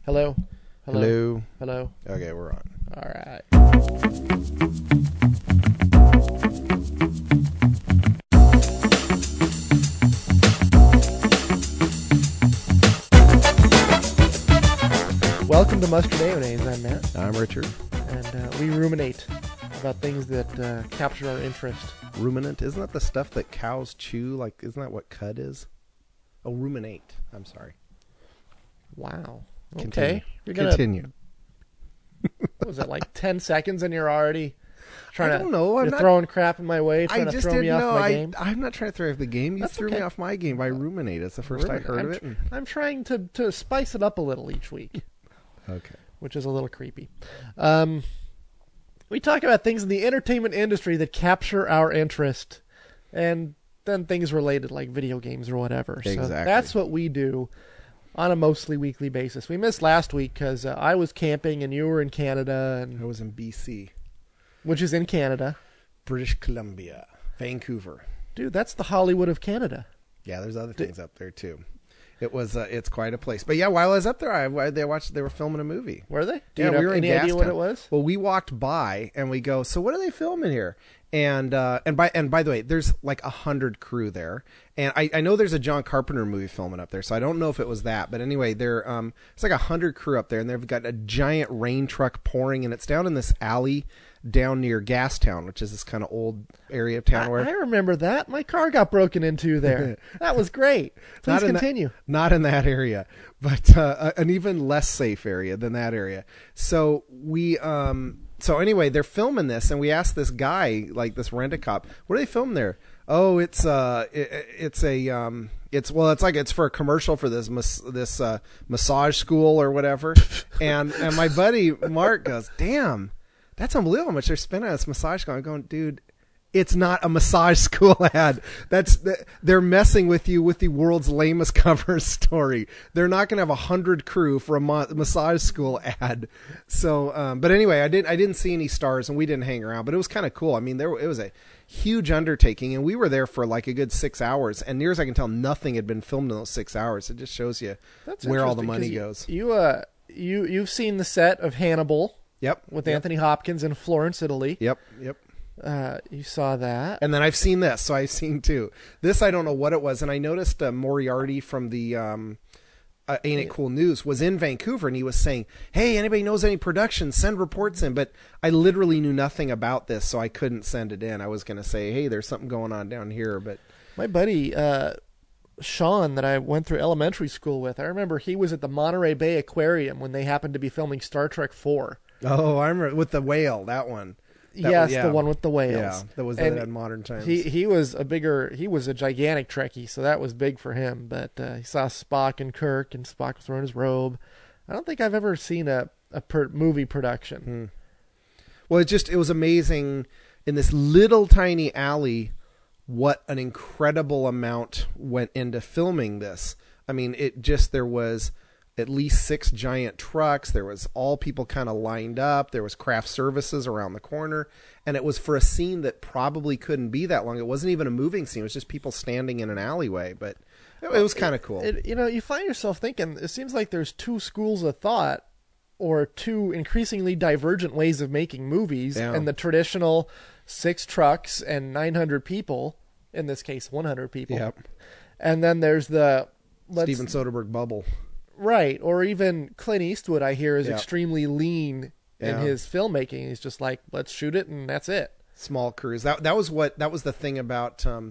Hello? Hello. Hello? Okay, we're on. All right. Welcome to Mustard Mayonnaise. I'm Matt. I'm Richard. And we ruminate about things that capture our interest. Ruminant? Isn't that the stuff that cows chew? Like, isn't that what cud is? Oh, ruminate. I'm sorry. Wow. Continue. Okay. You're gonna, Continue. What was that, like 10 seconds and you're already trying I don't know. You're throwing crap in my way, trying I to just throw didn't me off know. my game? I'm not trying to throw off the game. You That's threw okay. me off my game by ruminate. It's the first I heard of it. I'm trying to spice it up a little each week. Okay. Which is a little creepy. We talk about things in the entertainment industry that capture our interest, and then things related like video games or whatever. So Exactly. that's what we do on a mostly weekly basis. We missed last week because I was camping and you were in Canada, I was in BC. which is in Canada. British Columbia. Vancouver. Dude, that's the Hollywood of Canada. Yeah, there's other things up there too. It was it's quite a place. But yeah, while I was up there, they were filming a movie. Were they? Do Yeah, you we have were in any idea what Gastown. it was? Well, we walked by and we go, so what are they filming here? And by the way, there's like 100 crew there, and I know there's a John Carpenter movie filming up there, so I don't know if it was that, but anyway, it's like 100 crew up there, and they've got a giant rain truck pouring, and it's down in this alley down near Gastown, which is this kind of old area of town where I remember that. My car got broken into there. That was great. Please continue. Not in that area, but an even less safe area than that area. So so anyway, they're filming this, and we asked this guy, like this rent-a-cop, what are they filming there? Oh, it's for a commercial for this massage school or whatever. and my buddy Mark goes, damn, that's unbelievable how much they're spending on this massage school. I'm going, dude, it's not a massage school ad. They're messing with you with the world's lamest cover story. They're not going to have 100 crew for a massage school ad. So, but anyway, I didn't see any stars, and we didn't hang around. But it was kind of cool. I mean, it was a huge undertaking, and we were there for like a good 6 hours. And near as I can tell, nothing had been filmed in those 6 hours. It just shows you where all the money goes. You've seen the set of Hannibal. Yep. With Anthony Hopkins in Florence, Italy. Yep. You saw that. And then I've seen this, so I've seen two. This I don't know what it was, and I noticed Moriarty from the Ain't It Cool News was in Vancouver, and he was saying, hey, anybody knows any production, send reports in. But I literally knew nothing about this, so I couldn't send it in. I was going to say, hey, there's something going on down here. But my buddy Sean that I went through elementary school with, I remember he was at the Monterey Bay Aquarium when they happened to be filming Star Trek 4. Oh, I remember with the whale, that one. The one with the whales. Yeah, that was in modern times. He was a gigantic Trekkie, so that was big for him. But he saw Spock and Kirk, and Spock was wearing his robe. I don't think I've ever seen a movie production. Well, it was amazing in this little tiny alley what an incredible amount went into filming this. I mean, there was at least 6 giant trucks. There was all people kind of lined up. There was craft services around the corner. And it was for a scene that probably couldn't be that long. It wasn't even a moving scene. It was just people standing in an alleyway. But it was kind of cool. You find yourself thinking, it seems like there's 2 schools of thought or 2 increasingly divergent ways of making movies. Yeah. And the traditional 6 trucks and 900 people, in this case 100 people. Yep. And then there's the Steven Soderbergh bubble. Right, or even Clint Eastwood, I hear, is Yep. extremely lean in his filmmaking. He's just like, let's shoot it, and that's it. Small crews. That was the thing about Stanley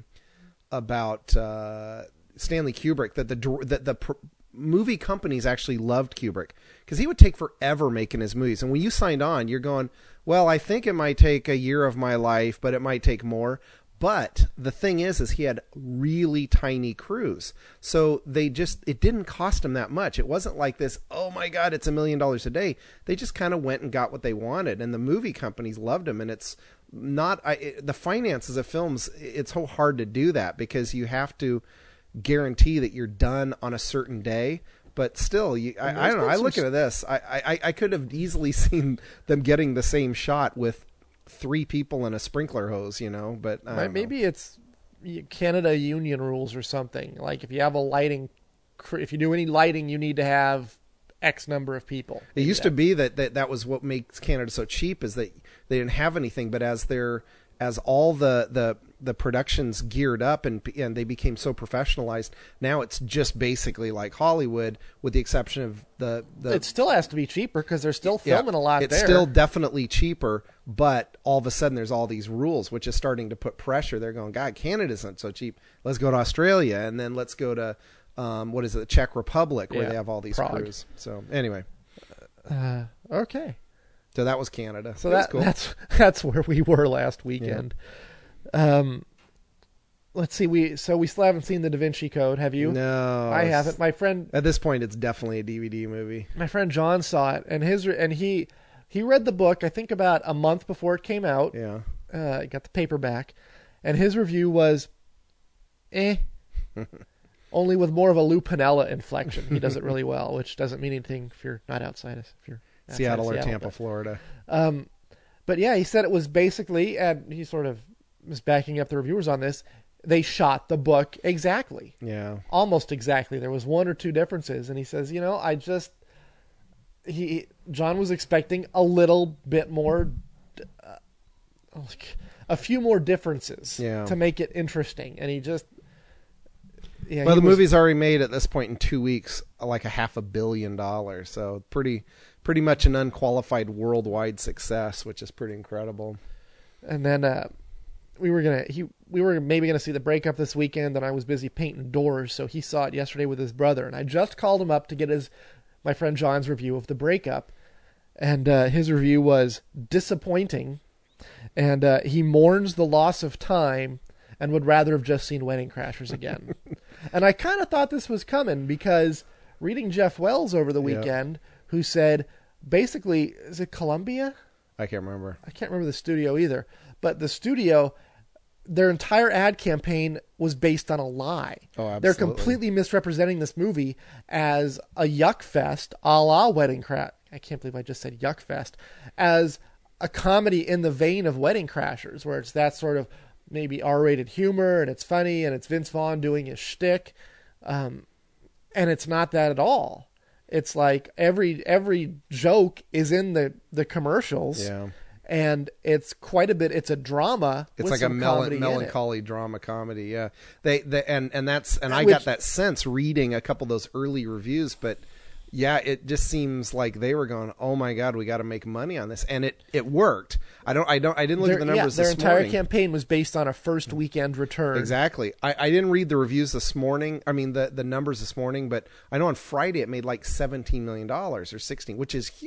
Kubrick, that the movie companies actually loved Kubrick because he would take forever making his movies. And when you signed on, you're going, well, I think it might take a year of my life, but it might take more. But the thing is he had really tiny crews. So it didn't cost him that much. It wasn't like this, oh my God, it's $1 million a day. They just kind of went and got what they wanted. And the movie companies loved him. And it's not, the finances of films, it's so hard to do that because you have to guarantee that you're done on a certain day. But still, I don't know. I look at this. I could have easily seen them getting the same shot with 3 people and a sprinkler hose, but maybe it's Canada union rules or something. Like if you have if you do any lighting, you need to have X number of people. It used to be that was what makes Canada so cheap, is that they didn't have anything, but as all the productions geared up and they became so professionalized, now it's just basically like Hollywood, with the exception of the it still has to be cheaper because they're still filming a lot it's there. It's still definitely cheaper, but all of a sudden there's all these rules, which is starting to put pressure. They're going, God, Canada isn't so cheap. Let's go to Australia, and then let's go to the Czech Republic, where they have all these Prague. crews. So anyway, okay. so that was Canada. So that was cool. that's where we were last weekend. Let's see. We still haven't seen the Da Vinci Code. Have you? No, I haven't. My friend, at this point, it's definitely a DVD movie. my friend John saw it, and he read the book, I think, about a month before it came out. Yeah. He got the paperback, and his review was, only with more of a Lou Piniella inflection. He does it really well, which doesn't mean anything if you're not outside of Seattle or Tampa, Florida. But yeah, he said it was basically, and he sort of was backing up the reviewers on this, they shot the book exactly. Yeah. Almost exactly. There was one or two differences, and he says, John was expecting a little bit more, a few more differences to make it interesting, and he just... Yeah, well, the movie's already made at this point in 2 weeks like $500 million, so pretty much an unqualified worldwide success, which is pretty incredible. And then we were maybe gonna see the breakup this weekend, and I was busy painting doors, so he saw it yesterday with his brother, and I just called him up to get my friend John's review of the breakup, and his review was disappointing, and he mourns the loss of time and would rather have just seen Wedding Crashers again. And I kind of thought this was coming, because reading Jeff Wells over the weekend, who said, basically, is it Columbia? I can't remember. I can't remember the studio either. But the studio, their entire ad campaign was based on a lie. Oh, absolutely. They're completely misrepresenting this movie as a yuck fest, a la Wedding Crash. I can't believe I just said yuck fest. As a comedy in the vein of Wedding Crashers, where it's that sort of maybe R-rated humor, and it's funny, and it's Vince Vaughn doing his shtick, and it's not that at all. It's like every joke is in the commercials, and it's quite a bit. It's a drama. It's with like a melancholy drama comedy. Yeah, I got that sense reading a couple of those early reviews, but. Yeah, it just seems like they were going, "Oh my God, we got to make money on this," and it worked. I didn't look at the numbers. Their this entire morning. campaign was based on a first weekend return. Exactly. I didn't read the reviews this morning. I mean the numbers this morning, but I know on Friday it made like $17 million or 16, which is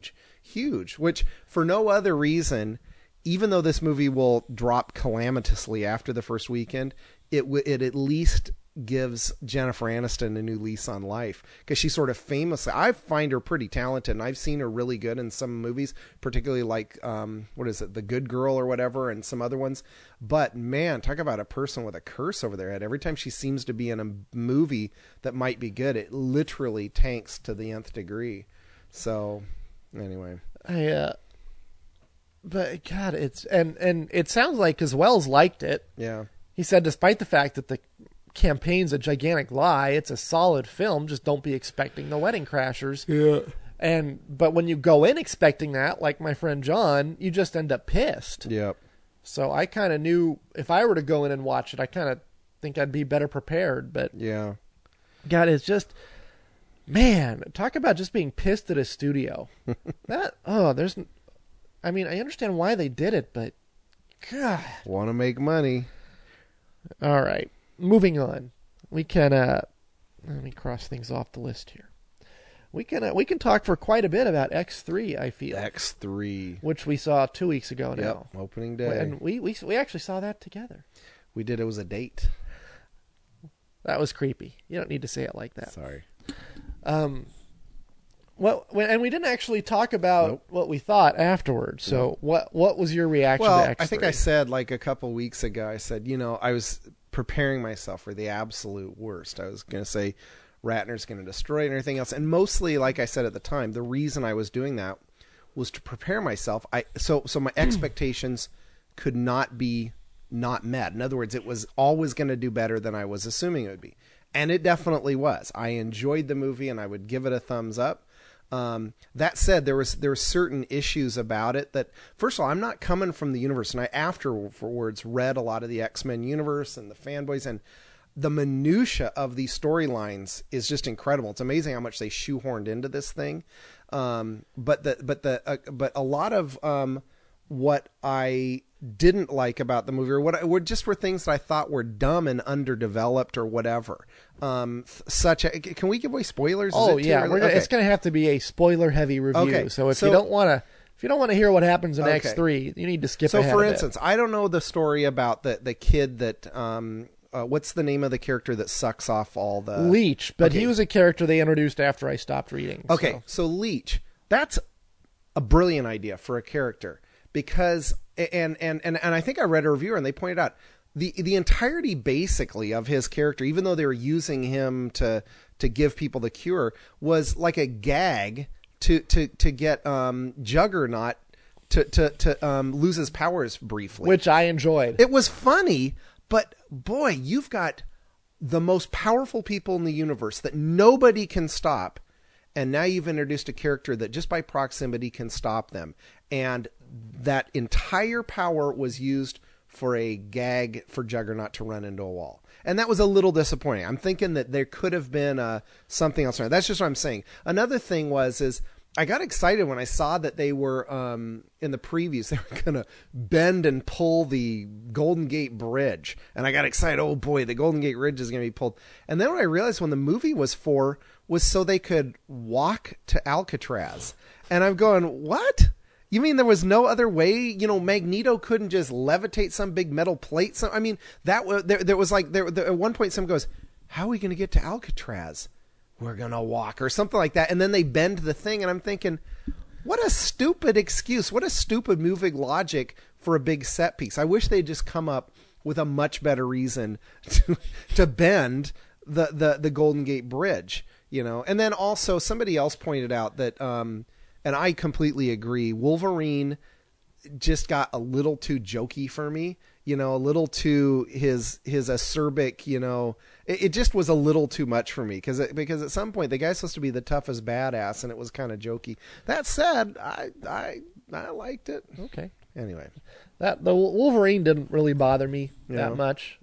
huge. Which for no other reason, even though this movie will drop calamitously after the first weekend, it at least gives Jennifer Aniston a new lease on life, because she's sort of famously, I find her pretty talented, and I've seen her really good in some movies, particularly like The Good Girl or whatever, and some other ones. But man, talk about a person with a curse over their head. Every time she seems to be in a movie that might be good, it literally tanks to the nth degree. So anyway, but God, it's and it sounds like, because Wells liked it. Yeah, he said, despite the fact that the campaign's a gigantic lie, it's a solid film, just don't be expecting the Wedding Crashers. But when you go in expecting that, like my friend John, you just end up pissed. Yep. So I kind of knew if I were to go in and watch it, I kind of think I'd be better prepared. But yeah, God, it's just, man, talk about just being pissed at a studio. I mean, I understand why they did it, but God, want to make money. All right. Moving on, we can let me cross things off the list here. We can talk for quite a bit about X3. I feel X3, which we saw 2 weeks ago now. Yep, opening day, and we actually saw that together. We did. It was a date. That was creepy. You don't need to say it like that. Sorry. Well, and we didn't actually talk about what we thought afterwards. So what was your reaction to X3? I think I said like a couple weeks ago, I said, I was preparing myself for the absolute worst. I was going to say Ratner's going to destroy it and everything else. And mostly, like I said at the time, the reason I was doing that was to prepare myself. So my expectations could not be not met. In other words, it was always going to do better than I was assuming it would be. And it definitely was. I enjoyed the movie, and I would give it a thumbs up. That said, there were certain issues about it that, first of all, I'm not coming from the universe, and I afterwards read a lot of the X-Men universe and the fanboys, and the minutia of these storylines is just incredible. It's amazing how much they shoehorned into this thing. But a lot of what I didn't like about the movie, or were just were things that I thought were dumb and underdeveloped or whatever. Can we give away spoilers? Oh yeah, it's going to have to be a spoiler-heavy review. Okay. So if you don't want to hear what happens in X3, you need to skip ahead. So for instance, I don't know the story about the kid that what's the name of the character that sucks off all the Leech, but he was a character they introduced after I stopped reading. Okay, so Leech, that's a brilliant idea for a character, because and I think I read a reviewer and they pointed out the entirety basically of his character, even though they were using him to give people the cure, was like a gag to get Juggernaut to lose his powers briefly, which I enjoyed. It was funny, but boy, you've got the most powerful people in the universe that nobody can stop, and now you've introduced a character that just by proximity can stop them, and that entire power was used for a gag for Juggernaut to run into a wall. And that was a little disappointing. I'm thinking that there could have been something else. That's just what I'm saying. Another thing is I got excited when I saw that they were, in the previews, they were going to bend and pull the Golden Gate Bridge. And I got excited. Oh boy, the Golden Gate Bridge is going to be pulled. And then what I realized when the movie was so they could walk to Alcatraz. And I'm going, what? You mean there was no other way? Magneto couldn't just levitate some big metal plate? I mean, that there was like, at one point someone goes, how are we going to get to Alcatraz? We're going to walk or something like that. And then they bend the thing. And I'm thinking, what a stupid excuse. What a stupid moving logic for a big set piece. I wish they'd just come up with a much better reason to bend the Golden Gate Bridge, And then also somebody else pointed out that, and I completely agree, Wolverine just got a little too jokey for me, a little too his acerbic, it just was a little too much for me because at some point the guy's supposed to be the toughest badass and it was kind of jokey. That said, I liked it. Okay. Anyway, the Wolverine didn't really bother me that much.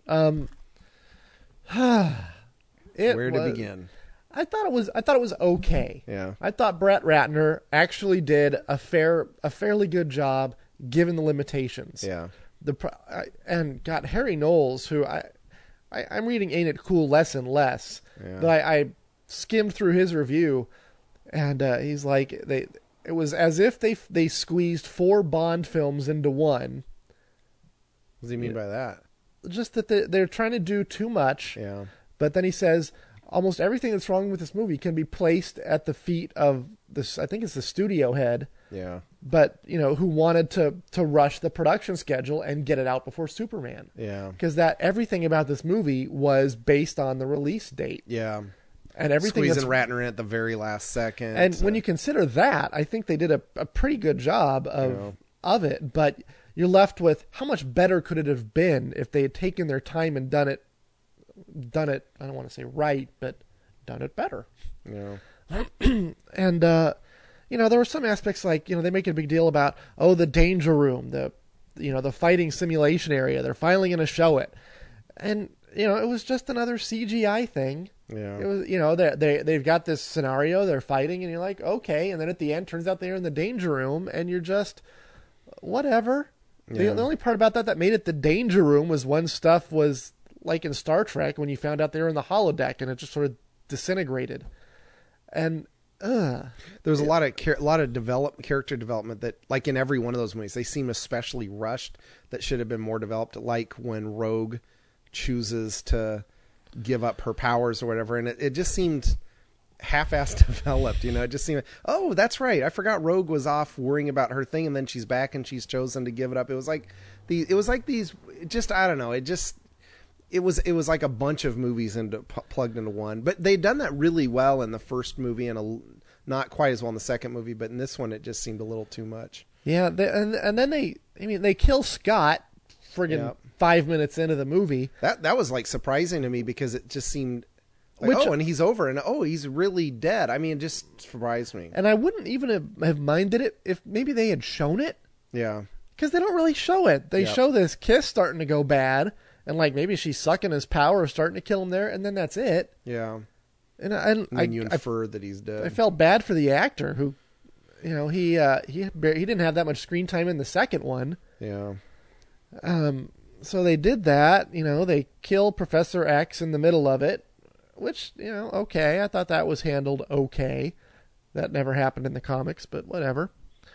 Where to begin? I thought it was okay. Yeah. I thought Brett Ratner actually did a fairly good job given the limitations. Yeah. And got Harry Knowles, who I'm reading Ain't It Cool less and less. Yeah. But I skimmed through his review, and he's like it was as if they squeezed 4 Bond films into one. What does he mean by that? Just that they're trying to do too much. Yeah. But then he says almost everything that's wrong with this movie can be placed at the feet of this. I think it's the studio head. Yeah. But who wanted to rush the production schedule and get it out before Superman. Yeah. Because everything about this movie was based on the release date. Yeah. And everything squeezing Ratner in at the very last second. And when you consider that, I think they did a pretty good job of it. But you're left with how much better could it have been if they had taken their time and done it. I don't want to say right, but done it better. Yeah. And there were some aspects like they make a big deal about the danger room, the fighting simulation area. They're finally going to show it, and it was just another CGI thing. Yeah. It was they've got this scenario, they're fighting, and you're like, okay, and then at the end turns out they're in the danger room, and you're just whatever. Yeah. The only part about that made it the danger room was when stuff was like in Star Trek when you found out they were in the holodeck and it just sort of disintegrated. And there was a lot of character development that, like in every one of those movies, they seem especially rushed. That should have been more developed. Like when Rogue chooses to give up her powers or whatever, and it just seemed half-assed developed. It just seemed, oh, that's right, I forgot Rogue was off worrying about her thing, and then she's back and she's chosen to give it up. It was like these. Just I don't know. It was like a bunch of movies plugged into one. But they'd done that really well in the first movie and not quite as well in the second movie. But in this one, it just seemed a little too much. Yeah, and then they kill Scott friggin' 5 minutes into the movie. That was like surprising to me because it just seemed Like, Which, and he's over, and he's really dead. I mean, it just surprised me. and I wouldn't even have minded it if maybe they had shown it. Yeah. Because they don't really show it. They Yep. show this kiss starting to go bad, and like maybe she's sucking his power, starting to kill him there, and then that's it. Yeah. And And then you infer that he's dead. I felt bad for the actor who, he didn't have that much screen time in the second one. Yeah. So they did that. They kill Professor X in the middle of it, which okay. I thought that was handled okay. That never happened in the comics, but whatever.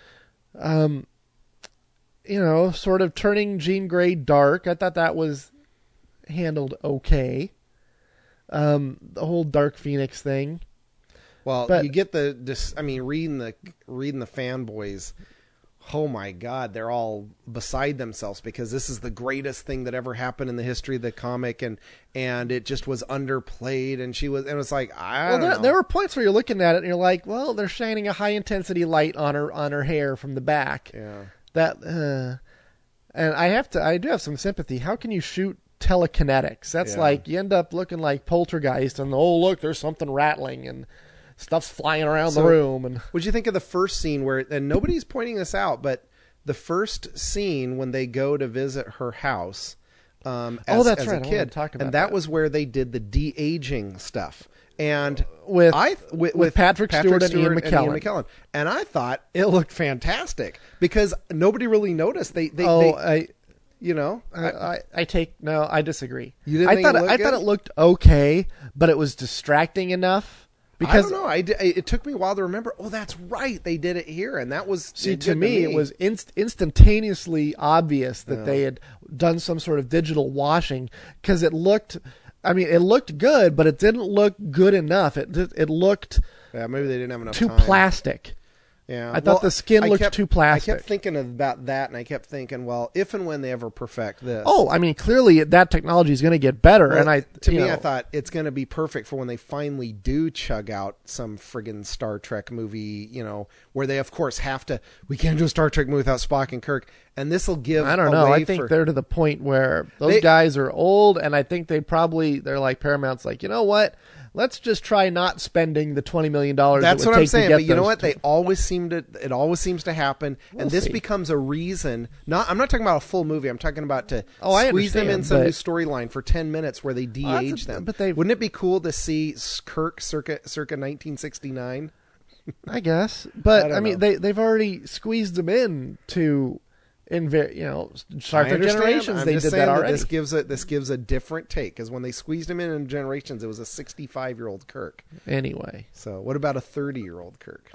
Sort of turning Jean Grey dark. I thought that was handled okay. The whole Dark Phoenix thing. Well, But- you get reading the fanboys. Oh my God, they're all beside themselves because this is the greatest thing that ever happened in the history of the comic, and it just was underplayed, and it's like I don't know. There were points where you're looking at it and you're like, well, they're shining a high intensity light on her hair from the back. Yeah. And I do have some sympathy. How can you shoot telekinetics? That's Yeah. like you end up looking like Poltergeist, and look, there's something rattling and stuff's flying around the room. And what'd you think of the first scene where, and nobody's pointing this out, but the first scene when they go to visit her house, as right. a I wanted to kid, talk about and that that. was where they did the de-aging stuff. And with Patrick Stewart and Ian McKellen. And I thought it looked fantastic because nobody really noticed. I disagree. You didn't I think thought it looked I thought good? it looked okay, but it was distracting enough because I don't know. It took me a while to remember. Oh, that's right. They did it here, and that was to me it was instantaneously obvious that they had done some sort of digital washing because it looked. I mean, it looked good, but it didn't look good enough. It looked Yeah, maybe they didn't have enough too time. plastic. Yeah, I thought the skin looked too plastic. I kept thinking about that, and I kept thinking, well, if and when they ever perfect this. Oh, I mean, clearly that technology is going to get better, Well, and I thought it's going to be perfect for when they finally do chug out some friggin' Star Trek movie, where they of course have to. We can't do a Star Trek movie without Spock and Kirk, and this will give. I don't know. I think they're to the point where those guys are old, and I think they're like Paramount's like, you know what? Let's just try not spending the $20 million. That's what I'm saying. But you know what? It always seems to happen, and this becomes a reason. I'm not talking about a full movie. I'm talking about to squeeze them in some new storyline for 10 minutes where they de-age them. But wouldn't it be cool to see Kirk circa 1969? I guess, but I mean, know. they've already squeezed them in to. Star I Trek understand. Generations, I'm they just did saying that already. This gives a different take because when they squeezed him in Generations, it was a 65-year-old Kirk. Anyway, So what about a 30-year-old Kirk?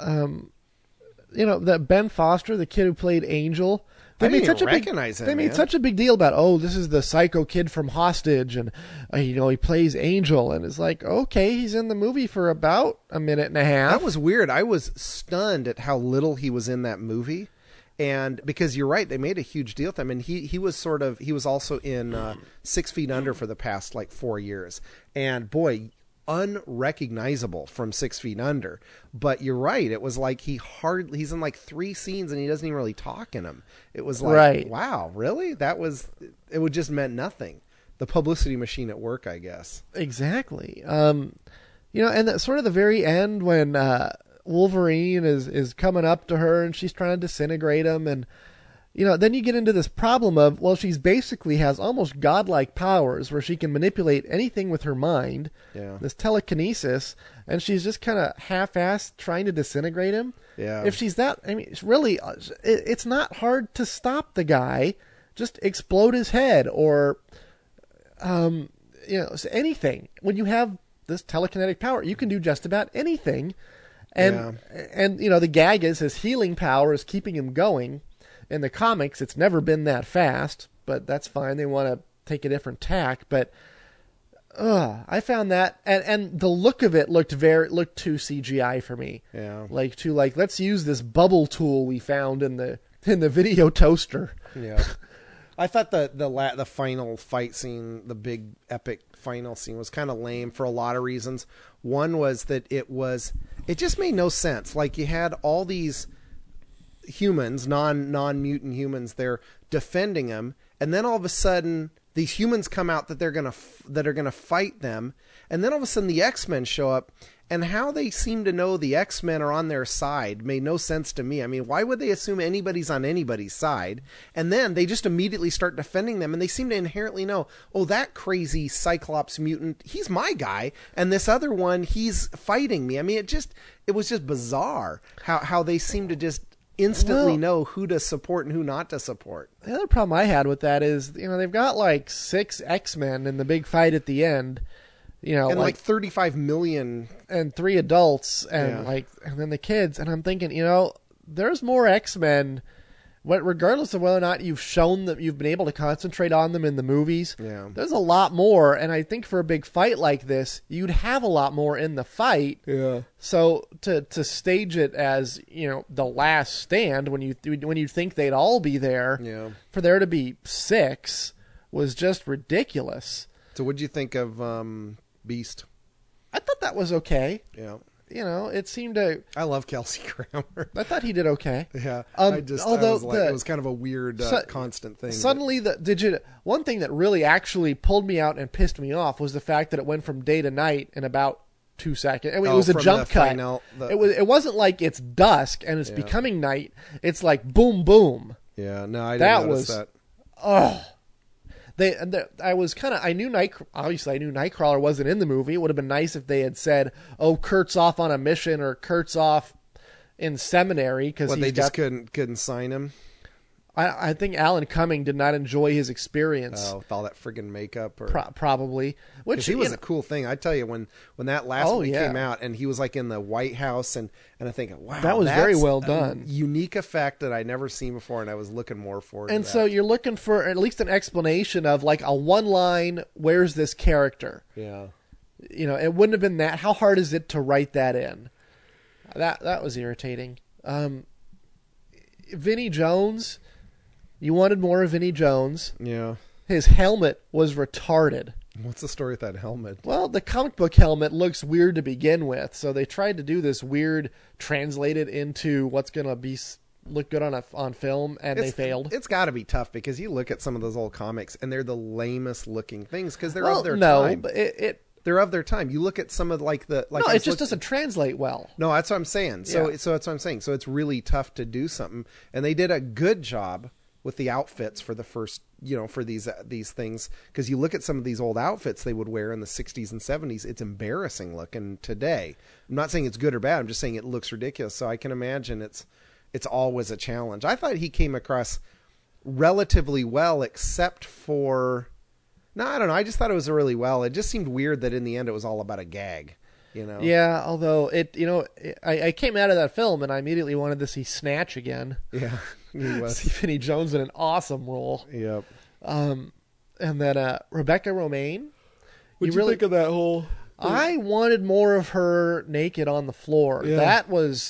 that Ben Foster, the kid who played Angel, I didn't even recognize him. They made such a big deal about, this is the psycho kid from Hostage, and he plays Angel, and it's like, okay, he's in the movie for about a minute and a half. That was weird. I was stunned at how little he was in that movie. And because you're right, they made a huge deal with him, and he was also in 6 Feet Under for the past 4 years, and boy, unrecognizable from 6 Feet Under. But you're right, it was like he's in 3 scenes and he doesn't even really talk in them. It was like, right. Wow, really? It would just meant nothing. The publicity machine at work, I guess. Exactly. And sort of the very end when Wolverine is coming up to her and she's trying to disintegrate him, and then you get into this problem of, she's basically has almost godlike powers where she can manipulate anything with her mind. Yeah. This telekinesis, and she's just kind of half-assed trying to disintegrate him. Yeah. If she's that, I mean, it's really, it's not hard to stop the guy. Just explode his head or, anything. When you have this telekinetic power, you can do just about anything. And the gag is his healing power is keeping him going. In the comics, it's never been that fast, but that's fine. They want to take a different tack. But I found that, and the look of it looked too CGI for me. Yeah, let's use this bubble tool we found in the video toaster. Yeah, I thought the final fight scene, the big epic final scene, was kind of lame for a lot of reasons. One was that it just made no sense. Like, you had all these humans, non-mutant humans, there defending him, and then all of a sudden these humans come out that that are gonna fight them, and then all of a sudden the X-Men show up, and how they seem to know the X-Men are on their side made no sense to me. I mean, why would they assume anybody's on anybody's side? And then they just immediately start defending them, and they seem to inherently know, oh, that crazy Cyclops mutant, he's my guy, and this other one, he's fighting me. I mean, it was just bizarre how they seem to just instantly know who to support and who not to support. The other problem I had with that is, they've got like 6 X-Men in the big fight at the end. And like 35 million and 3 adults and and then the kids, and I'm thinking, there's more X-Men, regardless of whether or not you've shown that you've been able to concentrate on them in the movies. Yeah. There's a lot more, and I think for a big fight like this, you'd have a lot more in the fight. Yeah. So to stage it as, the last stand when you think they'd all be there, for there to be 6 was just ridiculous. So what'd you think of Beast? I thought that was okay. Yeah. It seemed to... I love Kelsey Grammer. I thought he did okay. Yeah. Although it was kind of a weird constant thing. Suddenly, one thing that really actually pulled me out and pissed me off was the fact that it went from day to night in about 2 seconds. I mean, it was a jump cut. It wasn't like it's dusk and it's becoming night. It's like boom, boom. Yeah, no, I didn't notice that. Oh. I knew Nightcrawler wasn't in the movie. It would have been nice if they had said, "Oh, Kurt's off on a mission," or "Kurt's off in seminary," because they just couldn't sign him. I think Alan Cumming did not enjoy his experience. Oh, with all that friggin' makeup, or probably. Which he was a cool thing. I tell you, when that last one came out, and he was like in the White House, and I think, wow, that was very well done. Unique effect that I never seen before, and I was looking more forward to that. And so you're looking for at least an explanation of like a one line. Where's this character? Yeah, it wouldn't have been that. How hard is it to write that in? That was irritating. Vinnie Jones. You wanted more of Vinnie Jones. Yeah. His helmet was retarded. What's the story with that helmet? Well, the comic book helmet looks weird to begin with, so they tried to do this weird, translate it into what's going to look good on film, and they failed. It's got to be tough, because you look at some of those old comics, and they're the lamest looking things, because they're of their time. But they're of their time. You look at some of it just doesn't translate well. No, that's what I'm saying. So that's what I'm saying. So it's really tough to do something, and they did a good job with the outfits for the first, for these things, because you look at some of these old outfits they would wear in the 60s and 70s. It's embarrassing looking today. I'm not saying it's good or bad. I'm just saying it looks ridiculous. So I can imagine it's always a challenge. I thought he came across relatively well, except for, no, I don't know. I just thought it was really well. It just seemed weird that in the end it was all about a gag. Yeah, although I came out of that film and I immediately wanted to see Snatch again. Yeah, he was. See Vinnie Jones in an awesome role. Yep. And then Rebecca Romijn. What'd you think of that whole thing? I wanted more of her naked on the floor. Yeah.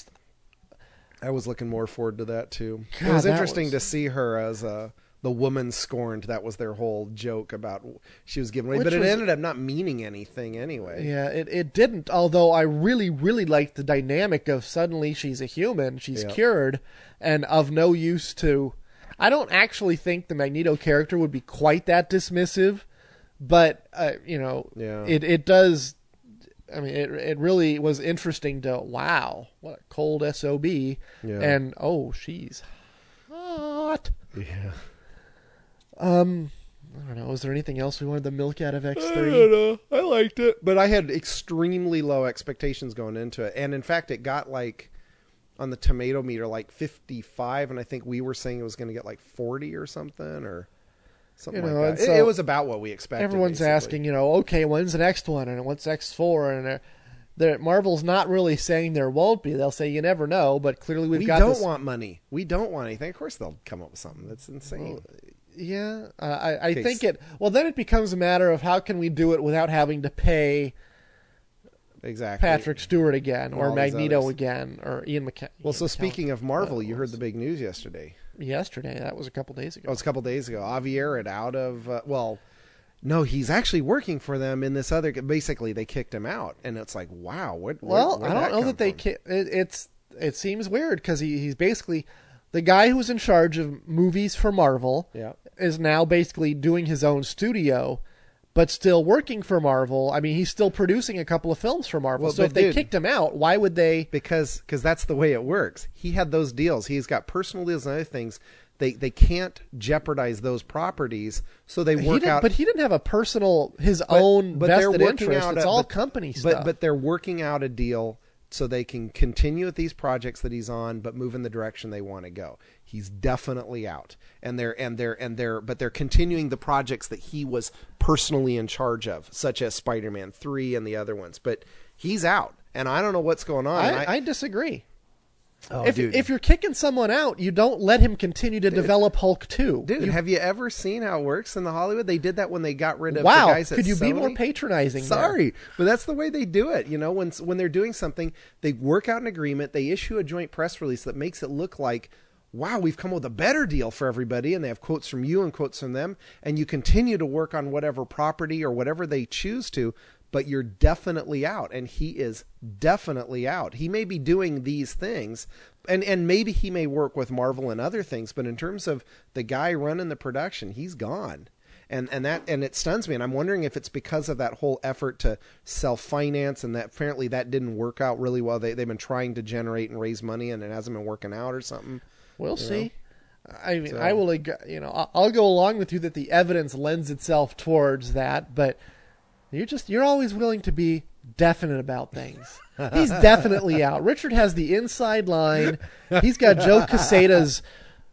I was looking more forward to that too. God, it was interesting to see her as the woman scorned. That was their whole joke about she was given away, but it ended up not meaning anything anyway. Yeah, it didn't. Although I really, really liked the dynamic of suddenly she's a human, she's cured, and of no use to. I don't actually think the Magneto character would be quite that dismissive, but it does. I mean, it really was interesting to wow, what a cold SOB, and she's hot. Yeah. I don't know. Was there anything else we wanted to milk out of X3? I don't know. I liked it, but I had extremely low expectations going into it, and in fact, it got like on the tomato meter like 55, and I think we were saying it was going to get like 40 or something, or something like that. So it was about what we expected. Everyone's basically asking, okay, when's the next one, and what's X4, and Marvel's not really saying there won't be. They'll say you never know, but clearly we don't want money. We don't want anything. Of course, they'll come up with something that's insane. Well, yeah, I think it. Well, then it becomes a matter of how can we do it without having to pay exactly Patrick Stewart again, or Magneto again, or Ian McKellen. Well, so speaking of Marvel, you heard the big news yesterday. Yesterday, that was a couple days ago. Oh, it's a couple days ago. Javier out of no, he's actually working for them in this other. Basically, they kicked him out, and it's like, wow. I don't know that they. It seems weird because he's basically the guy who's in charge of movies for Marvel Yeah. is now basically doing his own studio, but still working for Marvel. I mean, he's still producing a couple of films for Marvel. Well, so but if they dude- kicked him out, why would they? Because that's the way it works. He had those deals. He's got personal deals and other things. They can't jeopardize those properties, so they work out. But he didn't have a personal, his own but they're vested working interest. out It's a- all but- company stuff. But they're working out a deal so they can continue with these projects that he's on, but move in the direction they want to go. He's definitely out, and they're continuing the projects that he was personally in charge of, such as Spider-Man 3 and the other ones. But he's out, and I don't know what's going on. I disagree. Oh, If you're kicking someone out, you don't let him continue to develop Hulk 2. Dude, have you ever seen how it works in the Hollywood? They did that when they got rid of Wow, the guys at could you be Sony. more patronizing? Sorry, but that's the way they do it. You know, when they're doing something, they work out an agreement. They issue a joint press release that makes it look like, wow, we've come up with a better deal for everybody. And they have quotes from you and quotes from them. And you continue to work on whatever property or whatever they choose to, but you're definitely out. And he is definitely out. He may be doing these things, and maybe he may work with Marvel and other things, but in terms of the guy running the production, he's gone. And it stuns me, and I'm wondering if it's because of that whole effort to self-finance, and that apparently that didn't work out really well. They've been trying to generate and raise money, and it hasn't been working out or something. We'll see. I mean, So- I will. I'll go along with you that the evidence lends itself towards that, but you're always willing to be definite about things. He's definitely out. Richard has the inside line. He's got Joe Quesada's,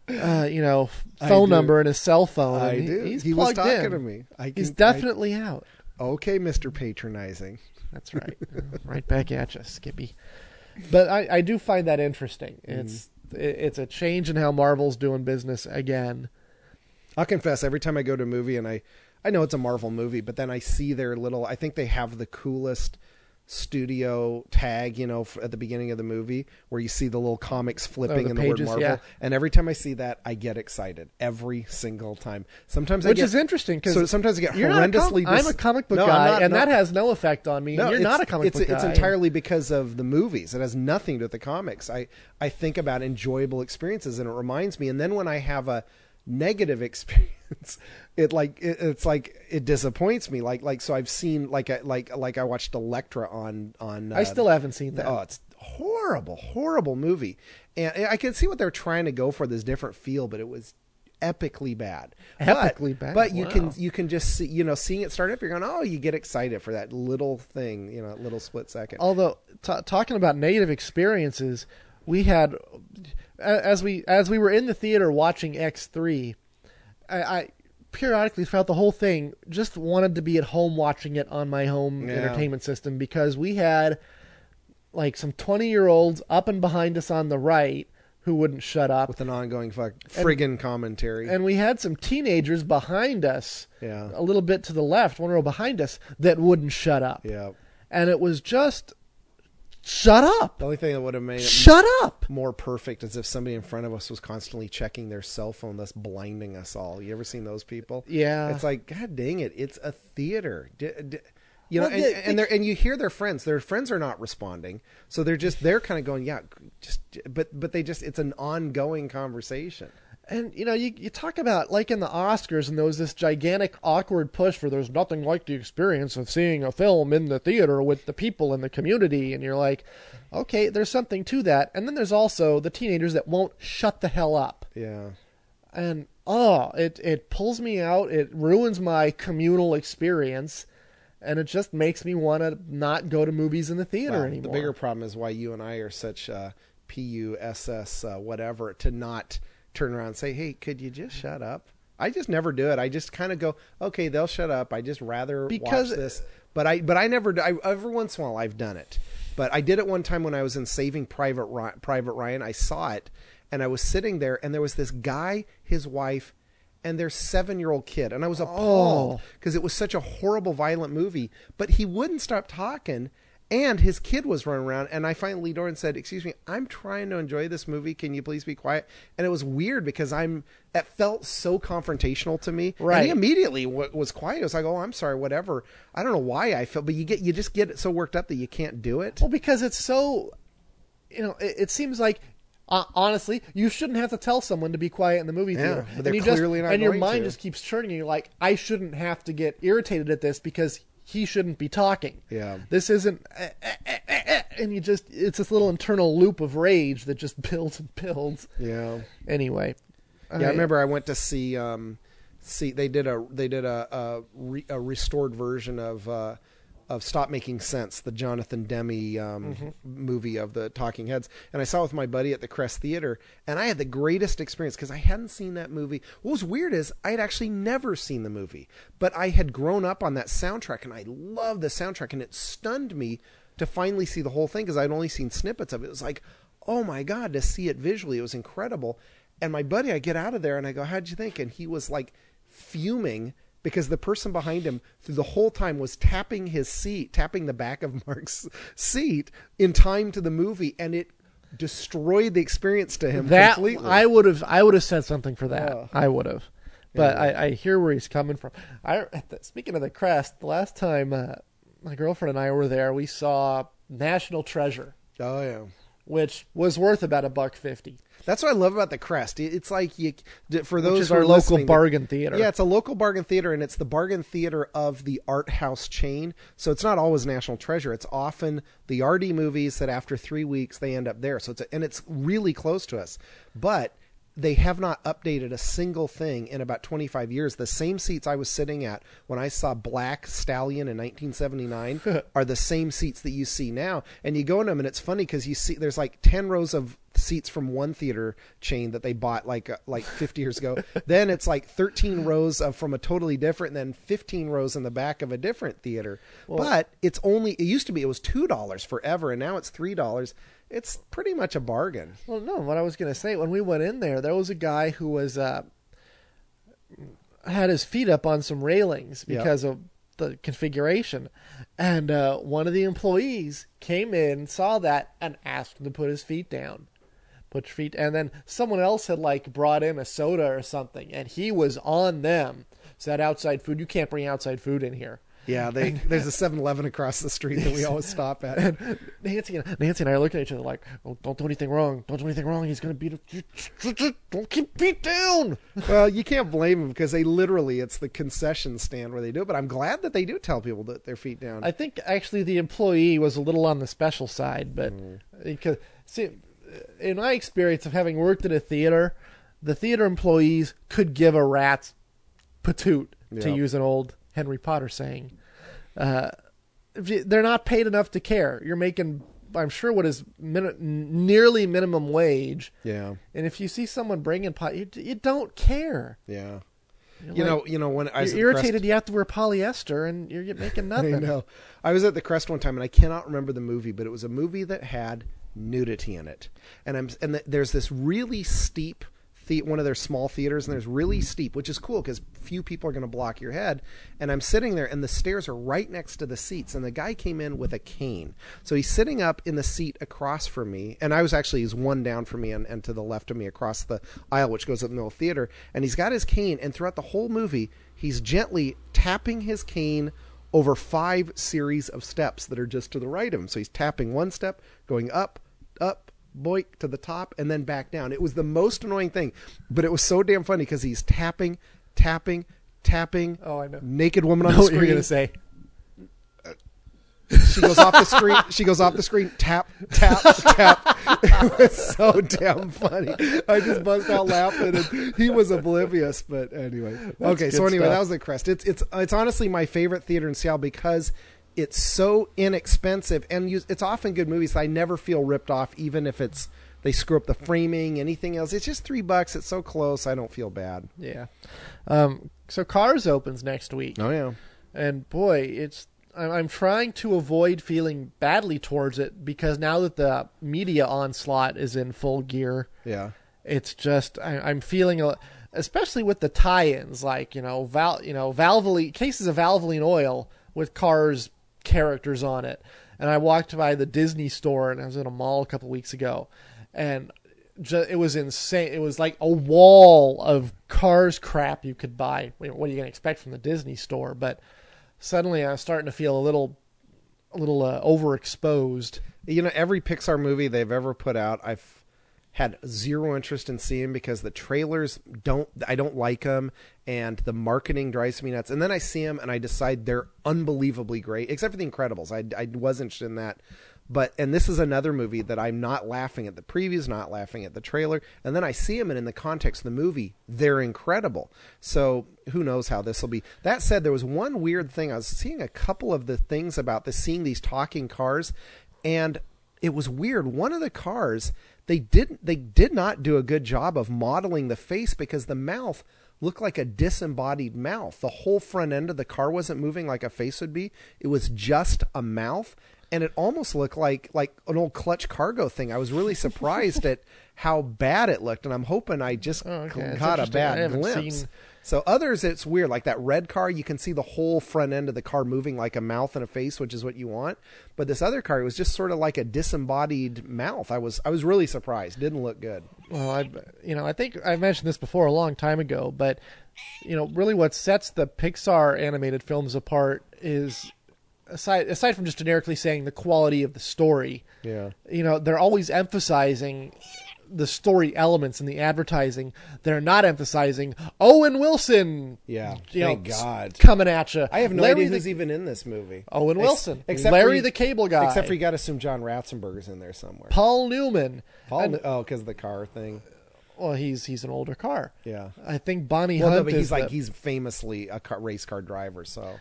phone do. number in his cell phone. I and do. He's He was plugged talking in. to me. He's definitely out. Okay, Mr. Patronizing. That's right. Right back at you, Skippy. But I do find that interesting. It's a change in how Marvel's doing business again. I'll confess, every time I go to a movie and I know it's a Marvel movie, but then I see their little, I think they have the coolest studio tag, at the beginning of the movie where you see the little comics flipping the and the pages, word Marvel. yeah. And every time I see that, I get excited every single time. Sometimes Which is interesting because sometimes I get you're horrendously. I'm a comic book No, I'm guy, not- and no. that has no effect on me. No, and you're not a comic book guy. It's entirely because of the movies. It has nothing to do with the comics. I think about enjoyable experiences, and it reminds me. And then when I have a negative experience, it disappoints me. So I've seen I watched Elektra on. I still haven't seen that. Oh, it's horrible movie, and I can see what they're trying to go for, this different feel, but it was epically bad. Bad. But you Wow. can just see, seeing it start up, you're going, oh, you get excited for that little thing, little split second. Although talking about negative experiences, we had as we were in the theater watching X3, I periodically throughout the whole thing just wanted to be at home watching it on my home entertainment system, because we had like some 20-year-olds up and behind us on the right who wouldn't shut up, With an ongoing friggin' commentary. and we had some teenagers behind us, Yeah. a little bit to the left, one row behind us, that wouldn't shut up. Yeah. And it was just, shut up! The only thing that would have made it Shut up! more perfect is if somebody in front of us was constantly checking their cell phone, thus blinding us all. You ever seen those people? Yeah. It's like, God dang it, it's a theater. Well, And you hear their friends. Their friends are not responding, so they're kind of going, yeah, but it's an ongoing conversation. And, you talk about, like in the Oscars, and there was this gigantic awkward push for there's nothing like the experience of seeing a film in the theater with the people in the community. And you're like, okay, there's something to that. And then there's also the teenagers that won't shut the hell up. Yeah. And, it pulls me out. It ruins my communal experience. And it just makes me want to not go to movies in the theater Well, anymore. the bigger problem is why you and I are such PUSS whatever, to not turn around and say, hey, could you just shut up? I just never do it. I just kind of go, okay, they'll shut up. I just rather watch this. But I never. Every once in a while I've done it. But I did it one time when I was in Saving Private Ryan. I saw it, and I was sitting there, and there was this guy, his wife, and their 7-year-old kid, and I was appalled because it was such a horrible, violent movie. But he wouldn't stop talking, and his kid was running around. And I finally leaned over and said, "Excuse me, I'm trying to enjoy this movie. Can you please be quiet?" And it was weird because it felt so confrontational to me. Right. And he immediately was quiet. I was like, "Oh, I'm sorry, whatever." I don't know why I felt, but you just get so worked up that you can't do it. Well, because it's so, it seems like Honestly, you shouldn't have to tell someone to be quiet in the movie theater. but they're and clearly not and your going mind to. just keeps churning. You're like, I shouldn't have to get irritated at this because he shouldn't be talking. Yeah. This isn't, and it's this little internal loop of rage that just builds and builds. Yeah. Anyway. Yeah, I remember I went to see they did a restored version of Stop Making Sense, the Jonathan Demme movie of the Talking Heads, and I saw it with my buddy at the Crest Theater, and I had the greatest experience because I hadn't seen that movie. What was weird is I had actually never seen the movie, but I had grown up on that soundtrack, and I loved the soundtrack, and it stunned me to finally see the whole thing because I'd only seen snippets of it. It was like, oh my God, to see it visually, it was incredible. And my buddy, I get out of there and I go, how'd you think? And he was like fuming because the person behind him through the whole time was tapping the back of Mark's seat in time to the movie. And it destroyed the experience to him completely. I would have said something for that. I would have. But Yeah. I hear where he's coming from. Speaking of the Crest, the last time my girlfriend and I were there, we saw National Treasure, Oh, yeah. which was worth about $1.50. That's what I love about the Crest. It's like for those Which is who are our local listening, bargain theater. Yeah, it's a local bargain theater, and it's the bargain theater of the art house chain. So it's not always National Treasure. It's often the RD movies that after 3 weeks they end up there. So it's really close to us, but they have not updated a single thing in about 25 years. The same seats I was sitting at when I saw Black Stallion in 1979 are the same seats that you see now. And you go in them, and it's funny because you see there's like 10 rows of seats from one theater chain that they bought like 50 years ago. Then it's like 13 rows from a totally different, and then 15 rows in the back of a different theater. Well, but it used to be, it was $2 forever, and now it's $3. It's pretty much a bargain. Well, no, what I was going to say, when we went in there was a guy who was had his feet up on some railings because of the configuration. And one of the employees came in, saw that, and asked him to put his feet down. And then someone else had like brought in a soda or something, and he was on them. Said outside food, you can't bring outside food in here. Yeah, there's a 7-Eleven across the street that we always stop at. And Nancy and I are looking at each other like, oh, don't do anything wrong. Don't do anything wrong. He's going to beat it. Don't keep feet down. Well, you can't blame them because it's the concession stand where they do it. But I'm glad that they do tell people that their feet down. I think actually the employee was a little on the special side, but because see, in my experience of having worked at a theater, the theater employees could give a rat's patoot, to use an old Henry Potter saying. They're not paid enough to care. You're making, I'm sure, what is nearly minimum wage. Yeah. And if you see someone bringing pot, you don't care. Yeah. You're You know when I was you're irritated, you have to wear polyester, and you're making nothing. I know. I was at the Crest one time, and I cannot remember the movie, but it was a movie that had nudity in it, and there's this really steep one of their small theaters, and there's really steep, which is cool because few people are going to block your head. And I'm sitting there, and the stairs are right next to the seats, and the guy came in with a cane. So he's sitting up in the seat across from me, and he's one down from me and to the left of me across the aisle, which goes up in the middle theater. And he's got his cane, and throughout the whole movie, he's gently tapping his cane over 5 series of steps that are just to the right of him. So he's tapping one step, going up, boink to the top, and then back down. It was the most annoying thing, but it was so damn funny because he's tapping. Oh, I know. Naked woman on I know the what you're screen. gonna say. She goes off the screen. Tap. It was so damn funny. I just bust out laughing, and he was oblivious. But anyway, okay. So anyway, that was the Crest. It's honestly my favorite theater in Seattle because it's so inexpensive, and it's often good movies. I never feel ripped off, even if they screw up the framing, anything else. It's just $3. It's so close. I don't feel bad. Yeah. So Cars opens next week. Oh yeah. And boy, I'm trying to avoid feeling badly towards it because now that the media onslaught is in full gear, yeah, it's just I'm feeling especially with the tie-ins, like Valvoline cases of Valvoline oil with Cars characters on it. And I walked by the Disney store, and I was in a mall a couple weeks ago, and it was insane. It was like a wall of Cars crap you could buy. What are you going to expect from the Disney store? But suddenly I was starting to feel a little overexposed. Every Pixar movie they've ever put out, I've had zero interest in seeing because the trailers I don't like them, and the marketing drives me nuts. And then I see them and I decide they're unbelievably great, except for The Incredibles. I was interested in that. And this is another movie that I'm not laughing at the previews, not laughing at the trailer. And then I see them, and in the context of the movie, they're incredible. So who knows how this will be. That said, there was one weird thing. I was seeing a couple of the things about this, seeing these talking cars, and it was weird. One of the cars, they did not do a good job of modeling the face because the mouth looked like a disembodied mouth. The whole front end of the car wasn't moving like a face would be. It was just a mouth. And it almost looked like an old Clutch Cargo thing. I was really surprised at how bad it looked, and I'm hoping I just caught a bad glimpse. So others, it's weird. Like that red car, you can see the whole front end of the car moving like a mouth and a face, which is what you want. But this other car, it was just sort of like a disembodied mouth. I was really surprised. Didn't look good. Well, I think I mentioned this before a long time ago, but really what sets the Pixar animated films apart is, aside from just generically saying the quality of the story, they're always emphasizing the story elements in the advertising. They're not emphasizing Owen Wilson. Yeah, thank God, coming at you. I have no idea who's even in this movie. Owen Wilson, except Larry the Cable Guy. Except for you got to assume John Ratzenberger's in there somewhere. Paul Newman. Because of the car thing. Well, he's an older car. Yeah, I think Bonnie Hunt. No, but he's famously a race car driver, so.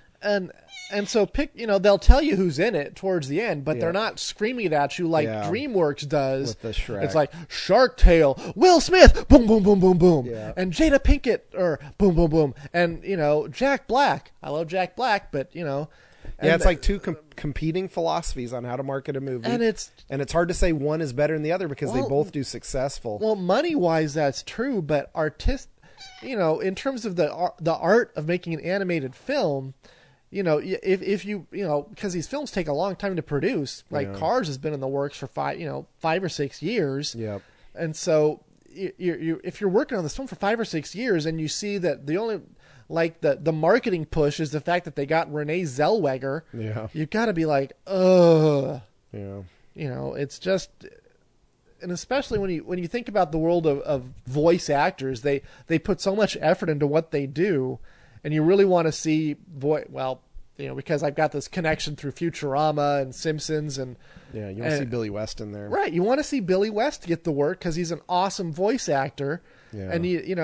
And so they'll tell you who's in it towards the end, but they're not screaming it at you like DreamWorks does. With the Shrek. It's like Shark Tale, Will Smith, boom, boom, boom, boom, boom. Yeah. And Jada Pinkett, or boom, boom, boom. And, Jack Black. I love Jack Black, but, it's like two competing philosophies on how to market a movie. And it's hard to say one is better than the other because they both do successful. Well, money-wise, that's true, but in terms of the art of making an animated film, if you because these films take a long time to produce. Like Cars has been in the works for 5 or 6 years. Yep. And so if you're working on this film for 5 or 6 years and you see that the only the marketing push is the fact that they got Renee Zellweger, you've got to be like, ugh. Yeah. It's just, and especially when you think about the world of voice actors, they put so much effort into what they do. And you really want to see because I've got this connection through Futurama and Simpsons and you want to see Billy West in there, right? You want to see Billy West get the work because he's an awesome voice actor, and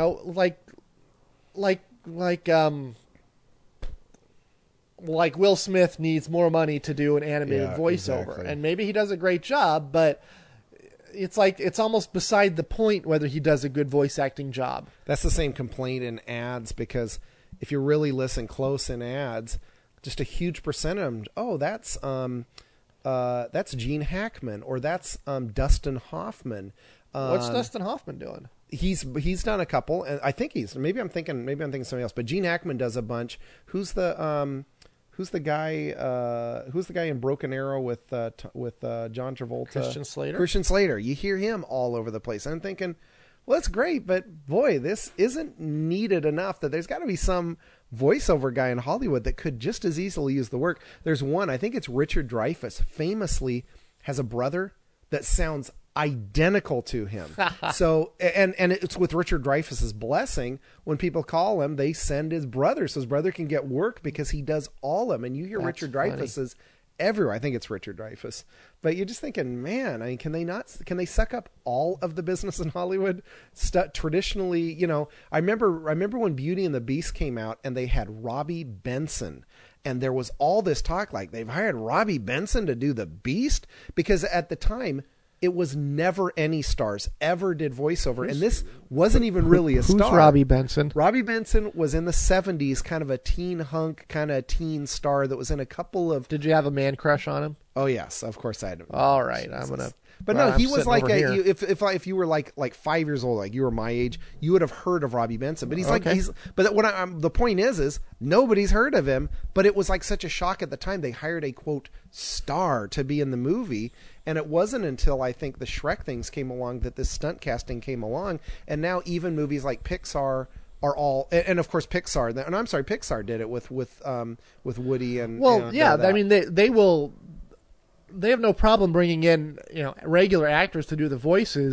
like Will Smith needs more money to do an animated voiceover, exactly. And maybe he does a great job, but it's almost beside the point whether he does a good voice acting job. That's the same complaint in ads because. If you really listen close in ads, just a huge percent of them, that's Gene Hackman or that's Dustin Hoffman. What's Dustin Hoffman doing? He's done a couple, and I think maybe I'm thinking somebody else, but Gene Hackman does a bunch. Who's the guy in Broken Arrow with John Travolta? Christian Slater. You hear him all over the place. I'm thinking, well, that's great, but boy, this isn't needed enough that there's got to be some voiceover guy in Hollywood that could just as easily use the work. There's one, I think it's Richard Dreyfuss, famously has a brother that sounds identical to him. So, and it's with Richard Dreyfuss's blessing. When people call him, they send his brother, so his brother can get work because he does all of them. And you hear Richard Dreyfuss's everywhere. I think it's Richard Dreyfuss. But you're just thinking, man, I mean, can they suck up all of the business in Hollywood? Traditionally, I remember when Beauty and the Beast came out and they had Robbie Benson. And there was all this talk like they've hired Robbie Benson to do the Beast because at the time it was never any stars ever did voiceover. And this wasn't even really a star. Who's Robbie Benson? Robbie Benson was in the 70s, kind of a teen hunk, kind of teen star that was in a couple of... Did you have a man crush on him? Oh, yes. Of course I had. All right. I'm going to... But no, he was like if you were like 5 years old, like you were my age, you would have heard of Robbie Benson. But the point is nobody's heard of him. But it was like such a shock at the time. They hired a quote star to be in the movie, and it wasn't until I think the Shrek things came along that this stunt casting came along, and now even movies like Pixar are all, and of course Pixar. And I'm sorry, Pixar did it with Woody and I mean they will. They have no problem bringing in regular actors to do the voices,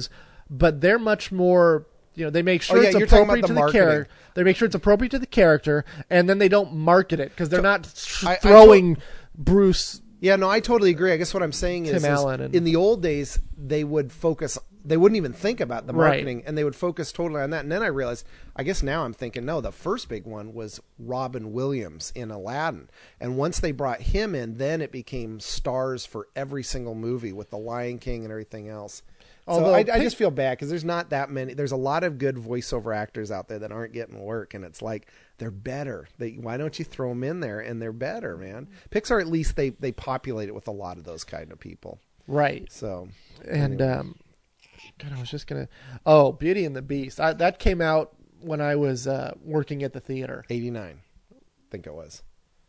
but they're much more. They make sure it's you're talking about appropriate to the the marketing. character. They make sure it's appropriate to the character, and then they don't market it because they're not I throwing Bruce. Yeah, no, I totally agree. I guess what I'm saying is Allen and- in the old days, they would focus, they wouldn't even think about the marketing, and they would focus totally on that. And then I realized, I guess now I'm thinking, no, the first big one was Robin Williams in Aladdin. And once they brought him in, then it became stars for every single movie with The Lion King and everything else. So I just feel bad because there's not that many. There's a lot of good voiceover actors out there that aren't getting work, and it's like they're better. Why don't you throw them in there? And they're better, man. Pixar, at least they populate it with a lot of those kind of people, Right. So, And anyway. God, I was just gonna. Oh, Beauty and the Beast. That came out when I was working at the theater. 89, I think it was.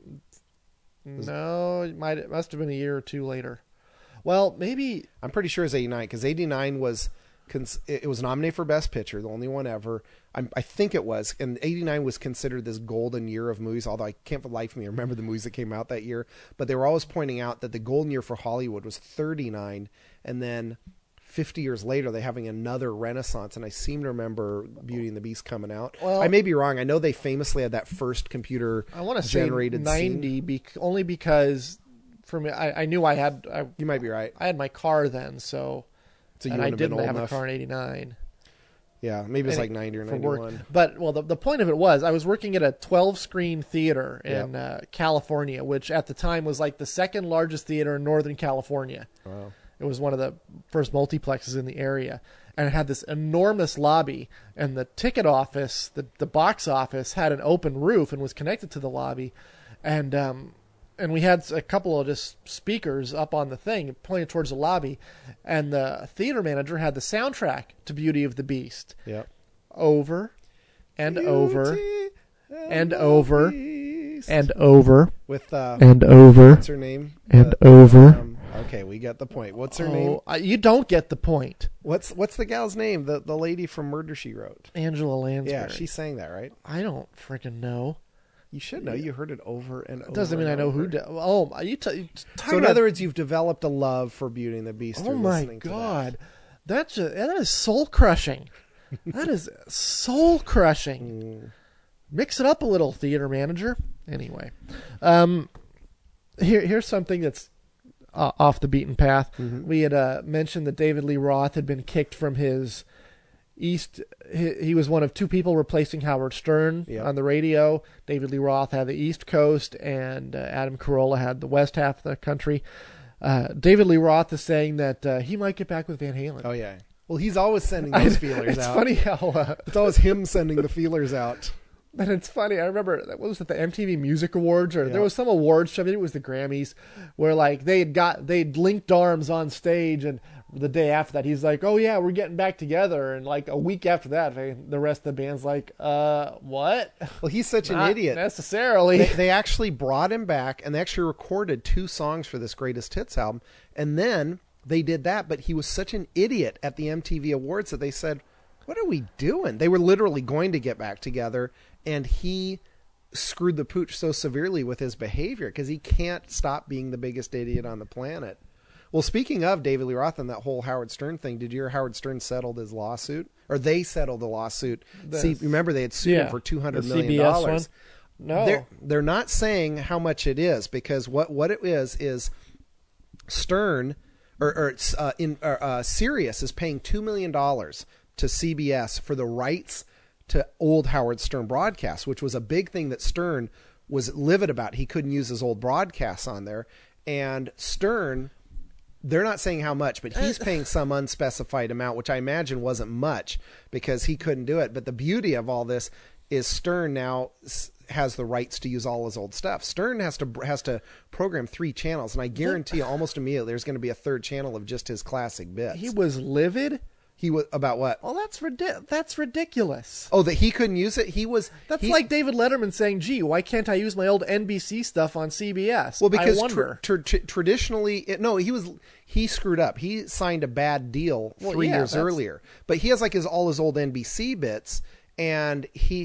No, it must have been a year or two later. Well, maybe I'm pretty sure it's 89 because 89 was it was nominated for Best Picture, the only one ever. I think it was, and 89 was considered this golden year of movies. Although I can't for the life of me remember the movies that came out that year, but they were always pointing out that the golden year for Hollywood was 39, and then 50 years later they're having another renaissance. And I seem to remember Beauty and the Beast coming out. Well, I may be wrong. I know they famously had that first computer I want to say generated 90, only because for me, I knew I had. You might be right. I had my car then, so you and I wouldn't have been didn't old have enough. a car in '89. Yeah, maybe it's like 90 or for 91. work. But the point of it was I was working at a 12-screen theater in California, which at the time was like the second largest theater in Northern California. Wow. It was one of the first multiplexes in the area, and it had this enormous lobby, and the ticket office, the box office, had an open roof and was connected to the lobby, and we had a couple of just speakers up on the thing pointed towards the lobby, and the theater manager had the soundtrack to Beauty of the Beast Yep. over and over and the over Beast. and over with and over what's her name? and over. Okay, we get the point. What's her name? You don't get the point. What's the gal's name? The lady from Murder She Wrote. Angela Lansbury. Yeah, she sang that, right? I don't freaking know. You should know. You heard it over and over. Doesn't mean and I know over. who. So in other words, you've developed a love for Beauty and the Beast. oh through my listening to god, that is soul crushing. That is soul crushing. Mix it up a little, theater manager. Anyway, here's something that's off the beaten path. Mm-hmm. We had mentioned that David Lee Roth had been kicked from his East. He was one of two people replacing Howard Stern on the radio. David Lee Roth had the East Coast, and Adam Carolla had the West half of the country. David Lee Roth is saying that he might get back with Van Halen. Oh yeah. Well, he's always sending those feelers It's out. funny how It's always him sending the feelers out. and it's funny. I remember what was it, the MTV Music Awards, or there was some awards show. I think it was the Grammys, where like they'd linked arms on stage, and the day after that, he's like, "Oh yeah, we're getting back together," and like a week after that, the rest of the band's like, "What?" Well, he's such an Not idiot. necessarily. They actually brought him back, and they actually recorded 2 songs for this Greatest Hits album, and then they did that. But he was such an idiot at the MTV Awards that they said, "What are we doing?" They were literally going to get back together, and he screwed the pooch so severely with his behavior because he can't stop being the biggest idiot on the planet. Well, speaking of David Lee Roth and that whole Howard Stern thing, did you hear Howard Stern settled his lawsuit? Or they settled the lawsuit. See, remember they had sued him for $200 million. CBS one? No. They're not saying how much it is, because what it is Stern Sirius is paying $2 million to CBS for the rights to old Howard Stern broadcasts, which was a big thing that Stern was livid about. He couldn't use his old broadcasts on there. And Stern, they're not saying how much, but he's paying some unspecified amount, which I imagine wasn't much because he couldn't do it. But the beauty of all this is Stern now has the rights to use all his old stuff. Stern has to program 3 channels, and I guarantee you almost immediately there's going to be a 3rd channel of just his classic bits. He was livid. He was about what? Oh, that's ridiculous. Oh, that he couldn't use it. That's like David Letterman saying, "Gee, why can't I use my old NBC stuff on CBS?" Well, because I wonder. traditionally, he screwed up. He signed a bad deal 3 years earlier, but he has like all his old NBC bits, and it